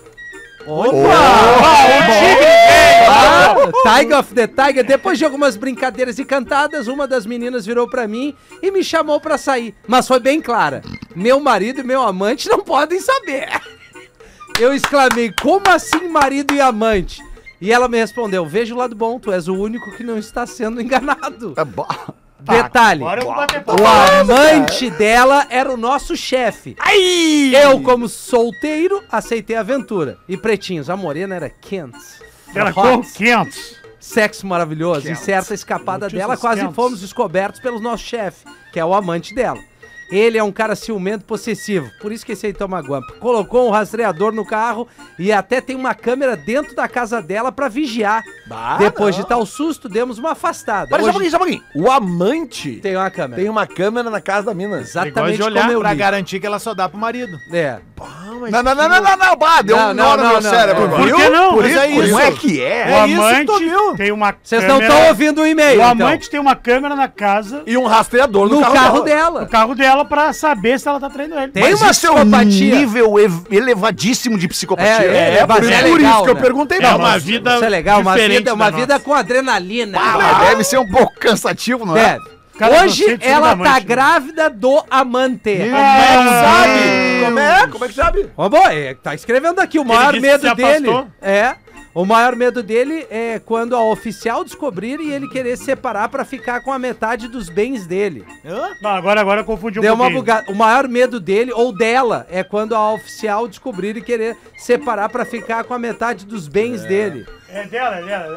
C: Tiger of the Tiger. Depois de algumas brincadeiras e cantadas, uma das meninas virou pra mim e me chamou pra sair. Mas foi bem clara. Meu marido e meu amante não podem saber. Eu exclamei, como assim marido e amante? E ela me respondeu, veja o lado bom, tu és o único que não está sendo enganado.
B: É bom.
C: Detalhe,
D: Agora eu vou bater
C: o
D: palma.
C: amante dela era o nosso chefe. Eu, como solteiro, aceitei a aventura. E pretinhos, a morena era quente.
D: Era
C: Hot.
D: com 500.
C: Sexo maravilhoso. E certa escapada
D: Notícias
C: dela, quase
D: quentes.
C: fomos descobertos pelo nosso chefe, que é o amante dela. Ele é um cara ciumento, possessivo. Por isso que esse aí toma guampa. Colocou um rastreador no carro e até tem uma câmera dentro da casa dela pra vigiar. Depois de tal susto, demos uma afastada.
E: Só um
C: Hoje
E: pouquinho, só um pouquinho. O amante
C: tem uma câmera.
E: tem uma câmera na casa da mina.
C: Exatamente
F: de olhar
C: como eu
G: Pra
C: li.
G: garantir que ela só dá pro marido.
C: É.
B: Não, bah, deu
C: Não,
B: um
C: não,
B: nó no
C: não,
B: meu
C: não,
B: cérebro.
C: não.
D: Por
B: viu?
D: que não?
B: Por
D: Mas
B: isso,
D: é isso.
B: como é que é?
D: O
G: isso que tu
D: amante
G: viu.
D: tem uma
C: Vocês não
D: câmera...
C: estão ouvindo o e-mail,
D: O
C: então.
D: amante tem uma câmera na casa,
E: E um rastreador
C: No carro dela.
D: no carro dela, pra saber se ela tá traindo ele.
C: Tem uma
B: isso é um
C: psicopatia.
B: nível elevadíssimo de psicopatia.
C: Mas
E: por
C: é
E: isso
C: legal,
E: que eu
C: né?
E: perguntei
F: É
E: pra
F: uma
E: nós.
F: vida
C: Isso é legal, uma
F: diferente
C: vida,
F: da
C: uma
F: nossa.
C: vida com adrenalina.
B: Deve ser um pouco cansativo, não é?
C: Deve.
D: Cara,
C: Hoje
D: você tira
C: ela
D: da amante,
C: tá
D: né?
C: grávida do amante.
E: Sabe? Como é que sabe?
C: Ó, bom, tá escrevendo aqui, o maior
F: disse
C: medo
F: que se
C: dele
F: afastou?
C: é... O maior medo dele é quando a oficial descobrir e ele querer separar pra ficar com a metade dos bens dele.
D: Não, agora eu confundi um
C: Deu uma
D: pouquinho.
C: bugada. O maior medo dele, ou dela, é quando a oficial descobrir e querer separar pra ficar com a metade dos bens dele.
D: É dela.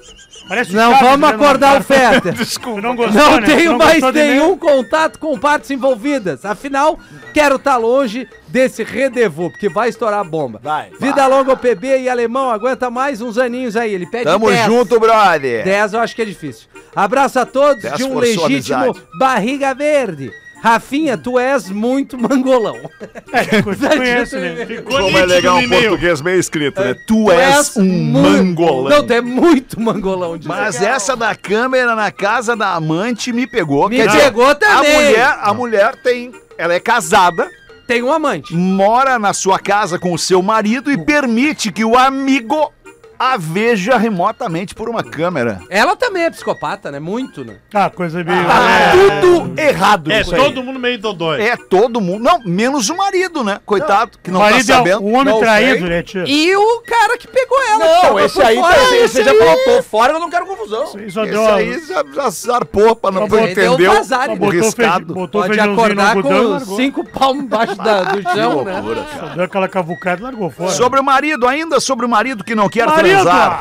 D: Parece
C: Não,
D: Chaves
C: vamos
D: lendo
C: acordar
D: uma
C: o
D: carta.
C: Fetter.
B: Desculpa.
D: Tu não gostou,
C: Não
D: né? Tu
C: tenho
D: não
C: mais
D: gostou de
C: nenhum
D: ler?
C: contato com partes envolvidas. Afinal, quero estar longe desse rendezvous, porque vai estourar a bomba.
E: Vai.
C: Vida longa ao PB e alemão, aguenta mais uns aninhos aí. Ele pede
B: Tamo
C: 10.
B: junto, brother.
C: 10 eu acho que é difícil. Abraço a todos
B: 10
C: de um
B: for sua
C: legítimo
B: amizade.
C: barriga verde. Rafinha, tu és muito mangolão.
D: É, tu conhece, né?
F: Ficou
B: Como é
F: nítido
B: legal
F: no
B: um
F: e-mail.
B: português bem escrito, né? Tu és um mangolão.
C: Não, tu é muito mangolão. diz
B: Mas
C: aqui.
B: essa da câmera na casa da amante me pegou.
C: Me pegou também.
B: A mulher tem... Ela é casada,
C: Tem um amante.
B: mora na sua casa com o seu marido e permite que o amigo a veja remotamente por uma câmera.
C: Ela também é psicopata, né? Muito, né?
D: Ah, coisa meio...
B: Tá tudo errado
F: É,
B: nisso aí.
F: todo mundo meio dodói.
B: É todo mundo. Não, menos o marido, né? Coitado, que
D: O
B: não tá
D: marido é
B: sabendo.
D: um homem
E: Não
D: traído,
E: sei.
D: né, tio?
C: E o cara que pegou ela. que
E: Não,
C: tava
E: esse
C: por
E: aí,
C: fora,
E: esse já falou, tô fora, eu não quero confusão.
D: Isso
B: Esse
D: deu...
B: aí já zarpou pra não
D: Só
B: entender
C: vazar,
B: o
C: botou
B: riscado.
D: botou
C: Pode
D: feijãozinho no
C: acordar
D: algodão e
C: com
D: largou.
C: 5 palmos embaixo do chão, né?
D: Só deu aquela cavucada e largou fora.
B: Sobre o marido, ainda sobre o marido que não quer
D: Marido!
B: transar.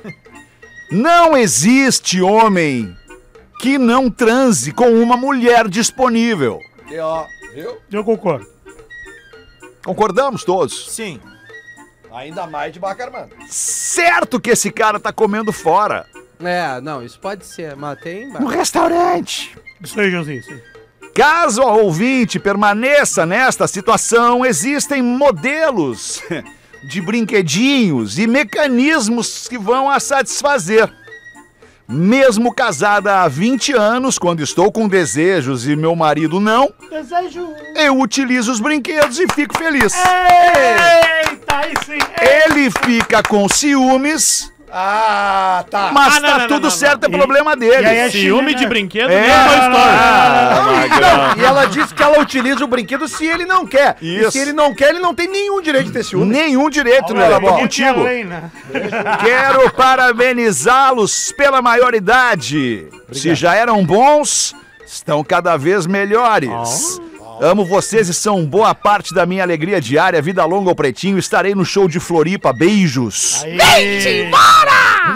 B: Não existe homem que não transe com uma mulher disponível.
E: E, ó, viu?
D: Eu concordo.
B: Concordamos todos?
G: Sim.
E: Ainda mais de Bacarman.
B: Certo que esse cara tá comendo fora.
C: É, não, isso pode ser, mas tem...
B: No restaurante.
D: Isso aí, Joãozinho, isso aí.
B: Caso a ouvinte permaneça nesta situação, existem modelos de brinquedinhos e mecanismos que vão a satisfazer. Mesmo casada há 20 anos, quando estou com desejos e meu marido não, eu utilizo os brinquedos e fico feliz.
D: Eita, aí sim.
B: Ele fica com ciúmes,
E: Ah, tá.
B: mas
F: Ah, não,
B: tá
F: não,
B: tudo
F: não,
B: certo,
F: não.
B: é problema dele.
D: e aí é
F: Ciúme
D: né?
F: de brinquedo,
B: É.
F: nem Toy Story.
E: Não, e ela disse que ela utiliza o brinquedo se ele não quer.
B: Isso.
E: E se ele não quer, ele não tem nenhum direito de ter ciúme.
B: Nenhum direito, né?
E: Olha,
B: Tô
E: bom.
B: contigo.
D: Além, né?
B: Quero parabenizá-los pela maioridade. Se já eram bons, estão cada vez melhores. Amo vocês e são boa parte da minha alegria diária. Vida longa ao Pretinho. Estarei no show de Floripa. Beijos.
D: Vem-te embora!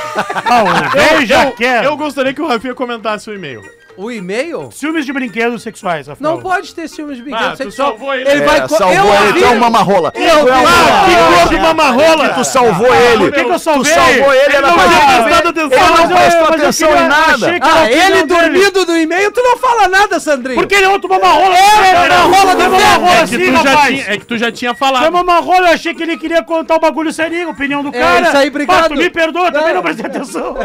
D: Eu já quero.
F: Eu gostaria que o Rafinha comentasse o e-mail.
C: O e-mail?
D: Ciúmes de brinquedos sexuais, afinal.
C: Não pode ter ciúmes de brinquedo
F: Ah, tu
C: sexual.
F: salvou ele.
C: Ele vai...
B: Salvou
C: eu
B: ele,
C: ouvi-
B: tu é uma mamarrola.
C: Eu vi-
B: Que
D: gordo mamarrola!
B: Tu salvou ele.
D: Por que eu
B: Tu
D: salvei?
B: salvou ele, era
D: não
B: pra
D: tinha
B: gente
D: prestado
B: ver.
D: atenção,
B: Ele não
D: mas eu-
B: prestou
D: mas eu
B: atenção
D: queria-
B: em nada.
D: achei que
C: Ah,
D: era a
C: ele
D: opinião dele.
C: dormindo do e-mail, tu não fala nada, Sandrinho.
D: Porque ele é outro mamarrola.
C: mamarrola do
D: mamarrola
F: É que,
D: assim,
F: tu já
D: rapaz.
F: tinha, é que tu já tinha
D: Foi
F: falado.
D: mamarrola, eu achei que ele queria contar o bagulho serinho, a opinião do cara.
C: isso aí, obrigado.
D: Pá, tu me perdoa, também
C: Não.
D: não prestei atenção.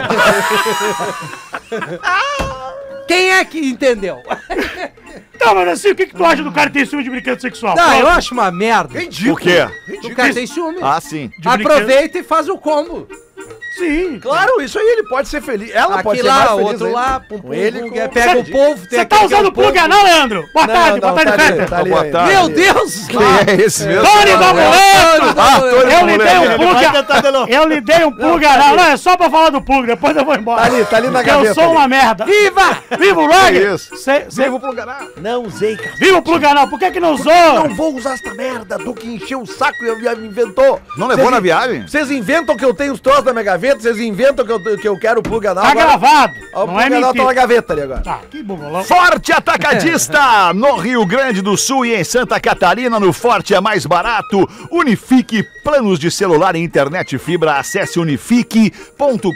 C: Quem é que entendeu?
D: Tá, mas assim, o que tu acha do cara ter ciúme de brinquedo sexual?
C: Não,
D: Pronto.
C: eu acho uma merda.
B: O quê?
C: O cara tem ciúme.
B: Ah, sim.
D: de
C: Aproveita e faz o combo.
D: Sim.
E: Claro, isso aí ele pode ser feliz. Ela pode
C: Aqui
E: ser mais
C: lá, o
E: feliz
C: outro
E: ainda.
C: lá, pum,
E: Com ele,
C: pum,
E: com-
C: pega o polvo.
D: Você tá usando plug anal, Leandro? Boa tarde, boa tarde,
E: tá ali,
D: Fetter.
E: tá ali
B: Boa
E: ainda.
B: tarde.
C: Meu Deus!
B: Quem é esse mesmo?
D: Tony do Amuleto!
B: Ah, Tony
D: Eu
B: do
D: lhe dei um
B: Amuleto.
D: plug. Eu lhe dei um plug anal. Não, é só pra falar do plug, depois eu vou embora.
E: Tá ali na
D: Porque
E: gaveta.
D: eu sou
E: ali.
D: uma merda.
C: Viva!
D: Viva o Roger!
B: Isso.
D: Viva o
E: Não usei, cara.
D: Viva o plug anal! Por que não usou?
E: Não vou usar essa merda do que encheu o saco e inventou.
B: Não levou na viagem?
E: Vocês inventam que eu tenho os troços na minha gaveta, vocês inventam que eu quero o plug anal.
D: Tá
E: agora-
D: gravado.
E: Ó, o
D: Não
E: plug
D: é
E: anal tá na
D: mentira.
E: gaveta ali agora.
D: Ah, que bongolão.
B: Forte Atacadista, no Rio Grande do Sul e em Santa Catarina, no Forte é mais barato. Unifique planos de celular e internet fibra. Acesse unifique.com.br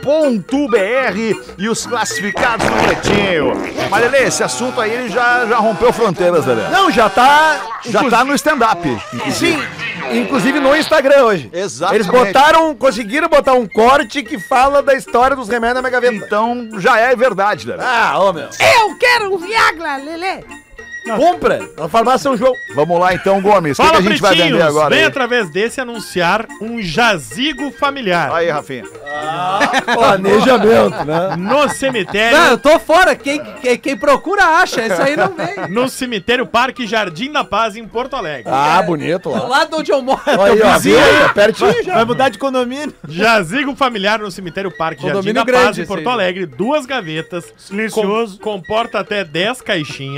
B: e os classificados no Pretinho. Mas, Lelê, esse assunto aí ele já rompeu fronteiras, Lelê.
E: Não, já tá
B: no stand-up.
E: Sim, inclusive no Instagram hoje.
B: Exatamente.
E: Eles conseguiram botar um corte que fala da história dos remédios na minha gaveta.
B: Então já é verdade, Lelê.
E: Ah, ô meu.
H: Eu quero um Viagra, Lelê.
E: Compra na farmácia São João.
B: Vamos lá então, Gomes. O que
F: Fala,
B: a gente vai vender
F: pretinhos,
B: agora?
F: vem
B: aí?
F: através desse anunciar um jazigo familiar.
B: Aí, Rafinha.
E: Planejamento, né?
F: No cemitério...
C: Não, eu tô fora. Quem procura acha. Isso aí não vem.
F: No cemitério Parque Jardim da Paz, em Porto Alegre.
E: Ah, bonito
C: Do
E: lá.
C: lado onde eu moro.
E: Aí, ó, viu? Tá pertinho já.
G: Vai mudar de condomínio.
F: Jazigo familiar no cemitério Parque Jardim
C: Condomínio
F: da Paz,
C: grande
F: em
C: esse
F: Porto
C: aí.
F: Alegre. 2 gavetas.
D: Silencioso.
F: Comporta até 10 caixinhas.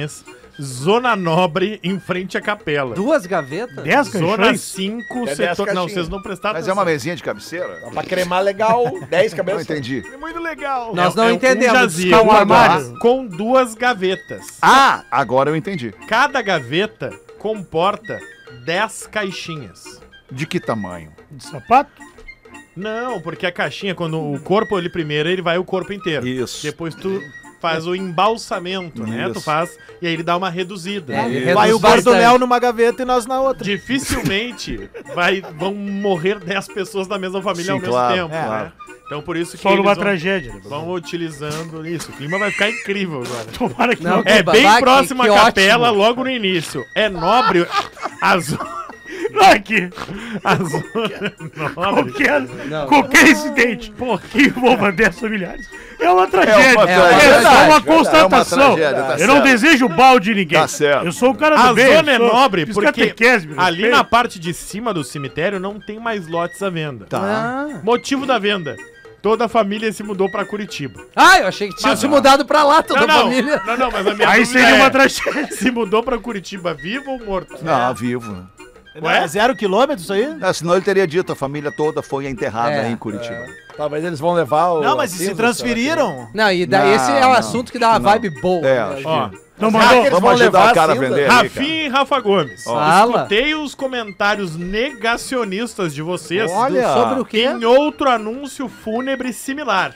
F: Zona Nobre, em frente à capela.
C: 2 gavetas?
D: 10
F: Zona
D: caixões?
F: 5,
E: É 10
F: setor... Não,
E: caixinhas.
F: vocês não prestaram
B: Mas é uma mesinha de cabeceira?
E: Pra cremar legal, 10
B: Não
E: cabeças.
B: entendi.
F: É muito legal.
C: Nós não entendemos.
F: Um jazigo
D: Um armário.
F: com 2 gavetas.
B: Ah, agora eu entendi.
F: Cada gaveta comporta 10 caixinhas.
B: De que tamanho?
D: De sapato?
F: Não, porque a caixinha, quando o corpo ali primeiro, ele vai o corpo inteiro.
B: Isso.
F: Depois tu faz o embalsamento, né?
B: Isso.
F: Tu faz e aí ele dá uma reduzida.
C: Ele
G: Vai o
C: reduz
G: gordo
C: bastante.
G: Léo numa gaveta e nós na outra.
F: Dificilmente vão morrer 10 pessoas da mesma família
B: Sim,
F: ao mesmo
B: claro,
F: tempo,
B: claro.
F: né? Então por isso que
D: Só
F: eles
D: numa
F: vão,
D: tragédia. Né?
F: vão utilizando isso. O clima vai ficar incrível agora.
D: Tomara que
C: Não,
D: não.
C: que
F: É bem
C: babá,
F: próximo
C: que
F: à capela,
C: ótimo.
F: logo no início. É nobre. As...
D: Aqui.
F: A zona nobre.
D: Qualquer incidente que envolva 10 familiares é uma tragédia.
B: É uma
D: É
B: tragédia.
D: só uma
B: É uma
D: constatação.
B: tragédia, tá
D: Eu não
B: certo.
D: desejo mal de ninguém.
B: Tá certo.
D: Eu sou o cara do
F: A
D: bem.
F: zona é
D: eu sou-
F: nobre
D: fiz
F: porque
D: catequese, me
F: ali
D: respeita.
F: na parte de cima do cemitério não tem mais lotes à venda.
B: Tá.
C: Ah.
F: Motivo da venda. Toda a família se mudou pra Curitiba.
C: Eu achei que tinha se mudado pra lá, toda a família.
F: Não, mas a minha
D: Aí
F: dúvida
D: seria uma
F: é,
D: tragédia.
F: se mudou pra Curitiba vivo ou morto?
B: Não, vivo.
F: Ué?
G: É 0 quilômetros isso aí?
B: Senão ele teria dito, a família toda foi enterrada
C: É,
B: em Curitiba.
E: Talvez eles vão levar o.
G: Não, mas e se
E: cinza,
G: transferiram?
C: Não, e daí
B: Não,
C: esse é o
B: não.
C: assunto que dá uma vibe boa.
B: É,
C: né?
B: acho
F: Ó,
D: Não
E: Será
D: mandou.
E: que eles
B: Vamos
E: vão
B: ajudar
E: levar
B: o cara a
E: cinza?
B: vender ali,
F: Rafinha e Rafa Gomes.
C: Fala.
F: Escutei os comentários negacionistas de vocês
E: Olha.
C: Sobre o quê?
F: em outro anúncio fúnebre similar.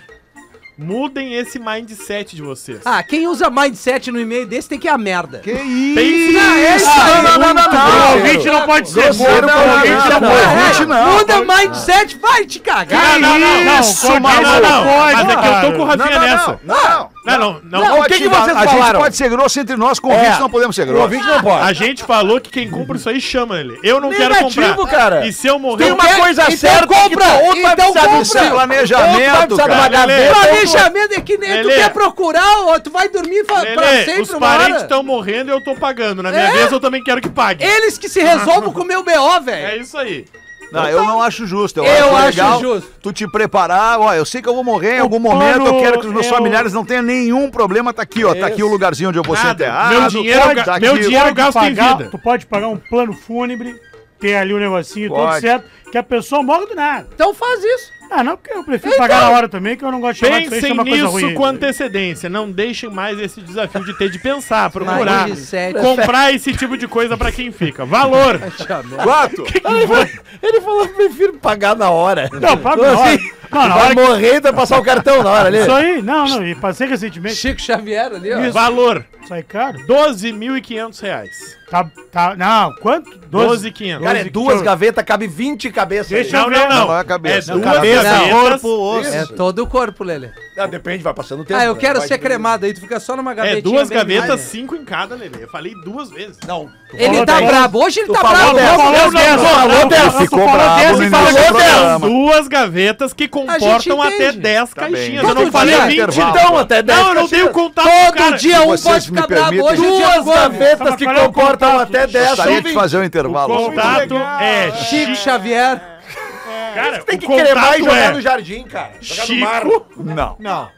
F: Mudem esse mindset de vocês.
C: Quem usa mindset no e-mail desse tem que ir a merda.
B: Que isso?
F: Pense
C: é isso aí.
D: O ouvinte não pode ser
B: Grosseiro
D: gordo.
B: com o ouvinte não pode. Ouvinte não.
C: Muda o mindset, vai te cagar.
B: Isso,
F: Mas é que eu tô com o Rafinha nessa.
B: Não.
C: Não,
E: o que que
B: Pode-
E: vocês
B: a
E: falaram?
B: gente pode ser grosso entre nós, com ouvintes não podemos ser
E: O
B: grossos.
E: ouvinte não pode.
F: A gente falou que quem compra isso aí chama ele. Eu não quero
E: Negativo,
F: comprar.
E: cara.
F: E se eu morrer,
E: Tem
F: eu
E: uma
F: quero-
E: coisa
C: então
E: certa
C: compra,
E: que ou tu vai
C: então
E: precisar
C: compra.
E: disso,
B: Planejamento,
E: ou tu vai precisar de uma
B: cara.
E: gaveta, ou tu-
C: Planejamento é que nem tu
F: Lelê.
C: quer procurar, ou tu vai dormir pra
F: Lelê,
C: sempre
F: os
C: uma
F: parentes
C: hora.
F: estão morrendo e eu tô pagando. Na minha
C: É.
F: vez eu também quero que pague.
C: Eles que se resolvam com o meu BO, velho.
F: É isso aí.
B: Não, eu não acho justo.
C: Eu acho
B: legal
C: justo.
B: Tu te preparar, ó, eu sei que eu vou morrer em algum
D: plano
B: momento, eu quero que os meus
D: é
B: familiares não tenham nenhum problema, tá aqui, ó, tá aqui o lugarzinho onde eu vou ser
F: Nada.
B: enterrado.
F: Meu dinheiro,
B: tá
F: meu
B: aqui.
F: dinheiro eu gasto em vida.
D: Tu pode pagar um plano fúnebre, ter ali um negocinho todo
B: Pode.
D: certo, que a pessoa morre do nada.
C: Então faz isso.
D: Não, porque eu prefiro pagar na hora também, que eu não gosto de chamar que isso aí
F: Pensem
D: é uma coisa
F: nisso
D: ruim.
F: com antecedência. Não deixem mais esse desafio de ter de pensar, procurar.
C: Mindset.
F: Comprar esse tipo de coisa pra quem fica. Valor.
B: Quanto?
E: Ele falou que prefiro pagar na hora.
D: Não, paga na hora. Não, na
E: Vai
D: hora que...
E: morrer e vai passar o cartão na hora ali.
D: Isso aí, não, e passei recentemente.
C: Chico Xavier ali, ó.
F: Valor.
D: Isso aí, caro.
F: R$12.500.
D: Não, quanto?
F: 12.500.
E: Cara, é duas gavetas, cabe 20 cabeças.
D: Deixa
E: aí.
D: eu
F: Não,
D: ver.
F: não, não.
B: Não é a cabeça.
F: É duas
G: Cabeça,
F: gavetas.
G: corpo, osso.
C: É todo o corpo, Lelê.
E: Depende, vai passando o tempo.
C: Eu
E: né?
C: quero
E: Vai
C: ser
E: diminuindo.
C: cremado aí, tu fica só numa gavetinha.
F: É duas
C: bem
F: gavetas,
C: grande.
F: 5 em cada, Lelê. Eu falei 2 vezes.
E: Não.
C: Ele tá
E: 10.
C: brabo, hoje ele tá
E: falou
C: brabo.
E: 10.
C: Vamos-
D: Falou 10, falou 10.
B: Ficou bravo no início do programa.
F: Duas gavetas que comportam
C: entende.
F: até 10
B: Tá bem.
F: caixinhas.
C: Todo
F: Eu não
C: dia.
F: falei 20.
B: Intervalo.
E: Então, até 10.
F: Não, eu não tenho contato com o
C: Todo
F: cara.
C: dia um
B: vocês
C: pode
B: me
C: ficar brabo,
B: permitem-
C: hoje é dia
E: Duas
C: do Gomes.
E: gavetas que
D: Qual é o
E: comportam
D: contato?
E: até 10.
B: Gostaria
E: são
B: de
E: 20.
B: fazer um
F: O
B: intervalo.
F: contato é
C: Chico Xavier.
F: Cara,
E: Tem
F: o
E: que cremar e
F: contato
E: jogar no
F: é
E: jardim, cara. Jogar no mar.
F: Chico.
B: Não.
G: Não.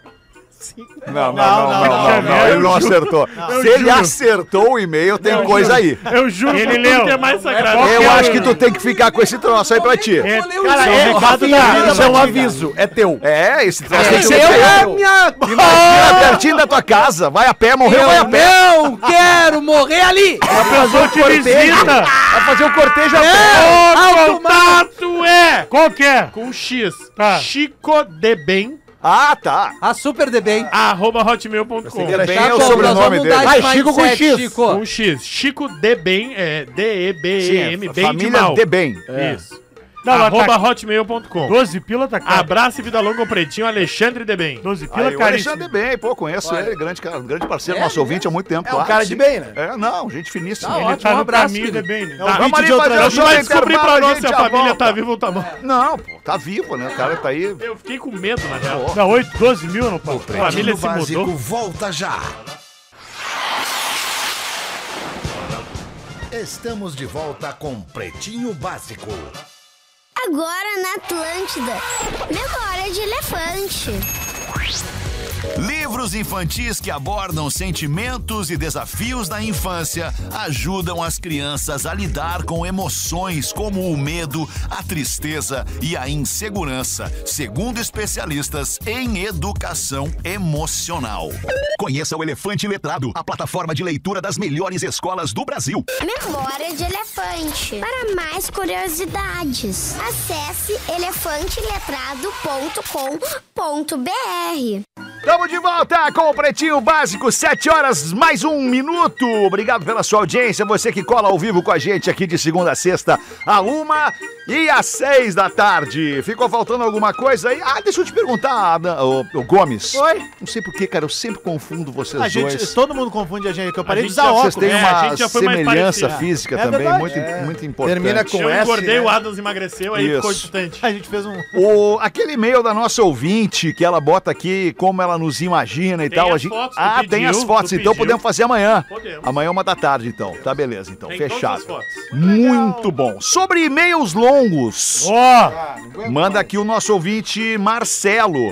B: Não, ele não acertou. Se ele acertou o e-mail, tem coisa aí.
F: Eu juro
D: Ele
F: que
D: leu.
F: tudo que é mais sagrado.
B: Eu acho que tu tem que ficar com esse troço aí pra ti.
E: Cara,
G: Isso é um recado
E: Rafinha,
G: da vida,
E: isso é um
G: Matilda.
E: aviso. É teu.
B: É, esse troço tem que
C: Esse
B: ser
C: é
B: teu.
C: a minha...
B: Imagina pertinho da tua casa. Vai a pé, morreu, vai a
C: Eu
B: pé.
C: não quero morrer ali.
D: A pessoa te visita.
E: Vai fazer o cortejo a pé.
C: É,
F: O contato é
D: Qual que é?
F: com X.
D: Tá.
F: Chico de Bem,
B: Ah, tá.
C: A Super de bem.
F: @hotmail.com.
B: Bem é o sobrenome dele.
E: Vai, Chico com X.
F: Com X. Chico de Bem, é D-E-B-E-M, bem de
B: família
F: mal.
B: de bem.
F: Isso.
D: Não,
F: @hotmail.com.
D: 12 pila tá caro.
F: Abraço e vida longa ao Pretinho, Alexandre de Bem.
D: 12
B: Aí,
D: pila
B: o
D: caríssimo.
B: Alexandre bem, pô, conheço ele, grande parceiro, nosso ouvinte há muito tempo.
E: É um cara de bem, né?
B: É, não, gente finíssima.
C: Tá
B: Ele-
D: Ele
C: ótimo,
D: tá
C: um
D: no
C: abraço,
D: caminho de
C: querido.
D: bem, né?
F: Tá.
B: Vamos ali
F: de
B: fazer
F: outra
B: o
F: A gente
B: show
F: vai
B: do
F: descobrir pra
B: intervalo, a
F: nós
B: gente
F: se a
B: já
F: família
B: volta.
F: tá viva ou tá morta.
B: Não, pô, tá vivo, né? O cara tá aí.
F: Eu fiquei com medo, na real.
D: Dá 8, 12 mil no pau.
F: A família
A: Pretinho
F: se
A: Básico
F: mudou.
A: volta já. Estamos de volta com Pretinho Básico.
I: Agora na Atlântida. Memória de elefante.
A: Livros infantis que abordam sentimentos e desafios da infância ajudam as crianças a lidar com emoções como o medo, a tristeza e a insegurança, segundo especialistas em educação emocional. Conheça o Elefante Letrado, a plataforma de leitura das melhores escolas do Brasil.
I: Memória de elefante. Para mais curiosidades, acesse elefanteletrado.com.br.
B: Estamos de volta com o Pretinho Básico, 7 horas mais 1 minuto. Obrigado pela sua audiência, você que cola ao vivo com a gente aqui de segunda a sexta, a 1 e às 6 da tarde. Ficou faltando alguma coisa aí? Ah, deixa eu te perguntar, o Gomes.
G: Oi?
B: Não sei por que, cara, eu sempre confundo vocês dois.
G: Todo mundo confunde a gente, que eu parei de
F: gente
G: usar
F: já-
G: óculos.
B: Vocês têm
F: a
B: uma
F: gente já foi mais
B: semelhança
F: parecido.
B: física
G: É
B: também,
G: verdade.
B: muito importante.
E: Termina com
F: Eu
E: S,
F: engordei,
E: né?
F: o Adams emagreceu, aí ficou
B: Isso.
F: distante.
G: A gente fez um...
B: Aquele e-mail da nossa ouvinte, que ela bota aqui como ela nos imagina e
F: Tem
B: tal.
F: as
B: a gente...
F: fotos, tu
B: Ah, tem
F: pediu,
B: as fotos,
F: tu
B: então
F: pediu.
B: podemos fazer amanhã.
F: Podemos.
B: Amanhã 1 da tarde, então. Tá, beleza, então.
F: Tem
B: Fechado.
F: todas as fotos.
B: Muito bom. Sobre e-mails longos,
D: Ó,
B: manda aqui o nosso ouvinte Marcelo.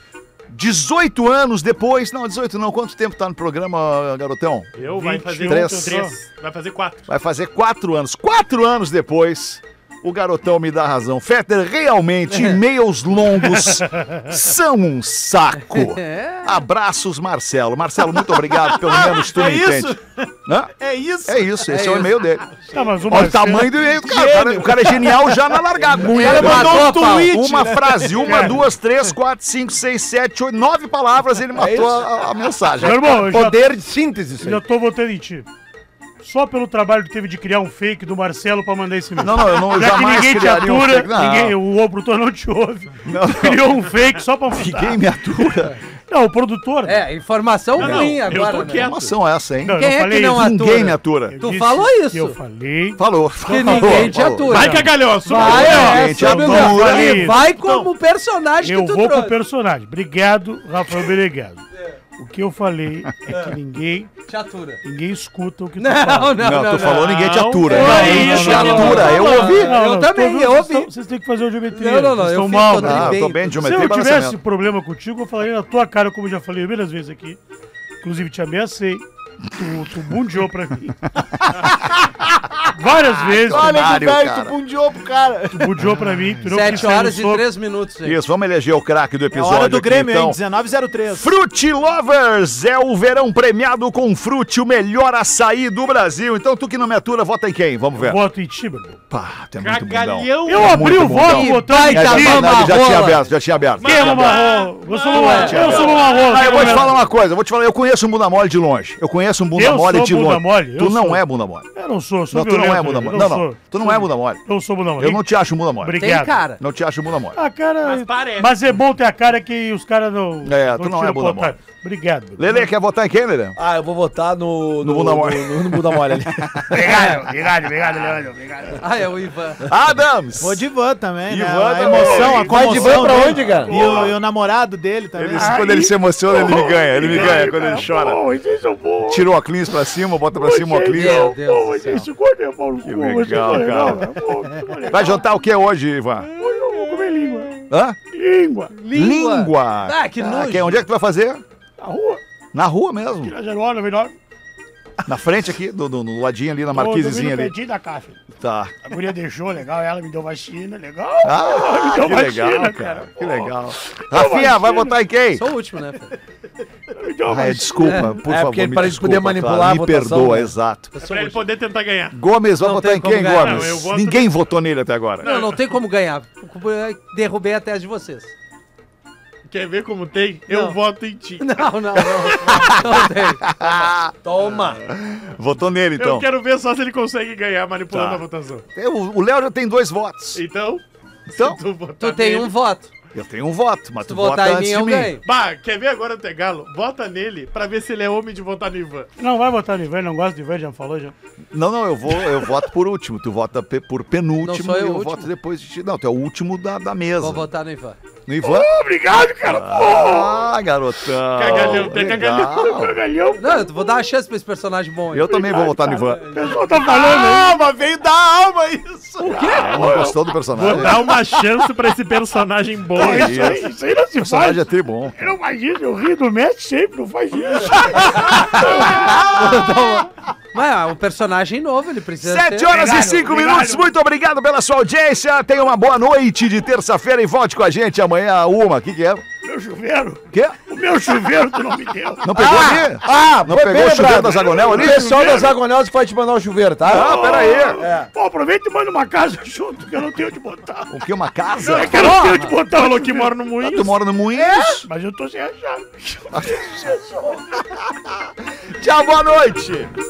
B: 18 anos depois. Não, 18 não. Quanto tempo tá no programa, garotão?
F: Eu vai fazer
B: 23.
F: Vai fazer 4.
B: Vai fazer 4 anos. 4 anos depois, o garotão me dá razão. Fetter, realmente, e-mails longos são um saco. Abraços, Marcelo. Marcelo, muito obrigado. Pelo menos tu
G: É
B: me
G: isso?
B: entende. Hã?
G: É isso?
B: É isso, esse é o e-mail dele.
D: tá, mas o
B: Olha o
D: Marcelo-
B: tamanho do e-mail do cara. O cara é genial já na largada.
C: Ele matou, Paulo.
B: Uma frase, 1, 2, 3, 4, 5, 6, 7, 8, 9 palavras, ele matou a mensagem.
D: Meu irmão, eu já,
E: Poder de síntese, isso aí.
D: já tô votando em ti. Só pelo trabalho que teve de criar um fake do Marcelo pra mandar esse e-mail.
B: Não, eu
D: Já que
B: jamais
D: ninguém te
B: criaria um
D: atura,
B: fake. Não.
D: o produtor não te ouve. Criou um fake só pra mandar.
B: Ninguém me atura.
D: Não, o produtor.
C: É, informação
F: Não,
C: ruim
F: eu
C: agora,
F: tô
C: né?
F: quieto.
B: Que informação é essa, hein?
D: Não, eu
C: Quem
D: não
C: é
D: falei
C: que não
D: isso.
C: atura?
B: Ninguém me atura.
D: Eu
C: Tu
D: disse
C: falou
D: que
C: isso.
D: Eu falei.
B: Falou.
C: Que ninguém te atura.
F: Vai, cagalhoço.
C: Vai,
B: Ninguém te
C: sobe o
B: atura.
C: meu
D: Falei
C: ali.
D: isso.
C: Vai como personagem
D: Eu
C: que tu
D: vou pro
C: trouxe.
D: personagem. Obrigado, Rafael Meneghel. O que eu falei é que ninguém escuta o que tu fala.
B: Não, tu falou ninguém te atura.
D: Não,
B: Ninguém
D: não,
B: te
D: não,
B: atura.
D: não,
B: Eu
D: não,
B: ouvi.
C: Eu também,
D: todos
C: eu
D: vocês
C: ouvi.
D: estão- Vocês têm que fazer o geometria.
C: Não,
D: Vocês
C: eu
D: estão
C: fiz
D: mal,
C: todo
D: né?
B: Ah, eu tô
C: bem.
B: bem de
D: Se
B: geometria
D: eu
B: e
D: tivesse
B: balanceamento.
D: problema contigo, eu falaria na tua cara, como eu já falei inúmeras vezes aqui. Inclusive, te ameacei. Tu bundiou pra mim. Várias vezes.
E: Olha que
B: Otário,
E: velho,
B: cara.
E: tu bundiou pro cara.
D: Tu bundiou pra mim. Tu não
C: 7
D: quis sair no
C: horas e
D: soco.
C: 3 minutos, gente.
B: Isso, vamos eleger o craque do
G: É
B: episódio.
G: hora do
B: aqui,
G: Grêmio,
B: então.
G: hein? 19:03.
B: Fruit Lovers é o verão premiado com Fruit, o melhor açaí do Brasil. Então tu que não me atura, vota em quem? Vamos ver.
D: Voto em ti, meu irmão.
B: Pá, tu é muito bundão.
F: Cagalhão.
D: Eu abri o
B: muito
D: voto
B: bundão.
D: votando
C: Vai,
D: em
B: É,
C: tá
B: já,
D: ti.
C: bom.
B: já tinha
C: Rola.
B: aberto, já tinha aberto.
D: Quem é mamarrão? Eu sou mamarrão.
B: Ah, eu vou te falar uma coisa, eu vou te falar, eu conheço um bunda mole de longe. Eu conheço um bunda
D: Eu
B: mole
D: sou
B: de
D: bunda
B: longe.
D: mole,
B: Tu
D: eu
B: não
D: sou.
B: é bunda mole.
D: Eu não sou,
B: Não, tu não é
D: violento,
B: bunda
D: eu
B: mole. Não, não. Tu não é bunda mole.
D: Eu sou bunda mole.
B: Eu não te acho bunda mole.
D: Obrigado.
C: Tem cara.
B: Não te acho bunda mole.
D: A cara.
F: Mas parece.
D: Mas é bom ter a cara que os caras não.
B: É, tu não é
D: tiram
B: bunda
D: pro otário. Obrigado.
B: Lele, quer votar em quem, Lele?
E: Ah, eu vou votar no
B: bunda mole.
E: No bunda mole ali.
D: Obrigado, Leandro. Obrigado.
C: Ah, é o Ivan.
B: Adams!
G: Vou de Ivan também, né?
B: Ivan
G: A
B: também.
G: emoção, a
E: Vai de
G: comoção
E: Ivan pra
G: dele.
E: onde, cara?
G: E o namorado dele também.
B: Quando ele se emociona, ele me ganha. Ele me ganha quando ele chora.
D: Pô, vocês são bons.
B: Tira o óculos pra cima, bota pra cima o óculos.
C: Meu Deus do céu.
D: Isso gordo é Paulo
B: Que legal, cara. Vai jantar o que hoje, Ivan?
D: Eu vou comer língua.
B: Hã?
D: Língua.
B: Língua.
C: Ah, que nojo.
B: Onde é que tu vai fazer?
D: Na rua.
B: Na rua mesmo.
D: Na 01, 99.
B: Na frente aqui, no ladinho ali, na marquisezinha ali.
D: pertinho da caixa.
B: Tá.
D: A guria deixou, legal. Ela me deu vacina, legal.
B: Ah, que
D: deu
B: legal,
D: vacina,
B: cara.
D: cara.
B: Que legal. Rafinha, vai votar em quem?
C: Sou o último, né? Fê?
D: Me deu
B: Ah,
D: vacina.
B: desculpa, por
E: É,
B: favor.
E: porque
B: me
E: para ele
B: desculpa,
E: poder manipular
B: claro.
E: a
B: Me
E: votação,
B: perdoa,
E: né?
B: exato.
C: Eu sou
F: Pra
C: o
F: ele
C: último.
F: poder tentar ganhar.
B: Gomes, vai
C: Não
B: votar
C: tem
B: em quem,
C: como ganhar.
B: Gomes?
F: Não, eu voto
B: Ninguém votou nele até agora.
C: Não tem como ganhar. Derrubei até as de vocês.
F: Quer ver como tem? Eu
C: Não.
F: voto em ti.
C: Não tem.
E: Toma.
B: Votou nele, então.
F: Eu quero ver só se ele consegue ganhar manipulando
B: Tá.
F: a votação.
B: O Léo já tem 2 votos.
F: Então,
B: Então,
F: tu votar
C: Tu tem
F: nele-
C: um voto.
B: eu tenho um voto, mas
C: Se
B: tu
C: tu votar
B: vota
C: em
B: antes
C: mim,
B: de
C: eu
B: mim.
C: ganho.
F: Bah, quer ver agora o Tegalo? Vota nele pra ver se ele é homem de votar no Ivan.
D: Não vai votar no Ivan, não gosta de Ivan, já falou já.
B: Não, eu voto por último. Tu vota por penúltimo
C: Não sou
B: e
C: eu
B: eu
C: o
B: voto
C: último?
B: depois de ti. Não, tu é o último da mesa.
C: Vou votar no Ivan.
B: No Ivan?
D: Obrigado, cara.
B: Ah, garotão.
F: Cagalhão, tem
B: Legal.
D: Cagalhão.
C: Não, eu vou dar uma chance pra esse personagem bom aí.
B: Eu também vou votar no Ivan.
D: O pessoal tá falando aí.
E: Alma, veio da alma isso.
C: O quê?
B: Não gostou do
F: Vou
B: personagem?
F: dar uma chance pra esse personagem bom.
B: É
D: Isso aí não
B: O
D: se faz.
B: personagem é tri bom.
D: Eu não faz isso, eu rio do mestre sempre, não faz isso.
C: Mas o personagem novo, ele precisa
B: 7
C: ter.
B: horas e
D: Obrigado,
B: 5
D: obrigado.
B: minutos. Muito obrigado pela sua audiência. Tenha uma boa noite de terça-feira e volte com a gente amanhã, uma. O que é?
D: Meu chuveiro,
B: Quê?
D: o meu chuveiro tu não me deu.
B: Não pegou ali? Não
E: foi
B: pegou
E: bem
B: o chuveiro
E: lembrado.
B: da Zagonel ali?
E: O pessoal das Agonellas vai te mandar o chuveiro, tá?
B: Ah, peraí.
D: Pô, aproveita e manda uma casa junto, que eu não tenho onde botar.
B: O que? Uma casa?
D: É que eu não tenho onde botar.
F: Falou que mora no
B: Tu
F: Moinhos.
B: mora no Moinhos?
D: Mas eu tô sem a chave.
B: Tchau, boa noite.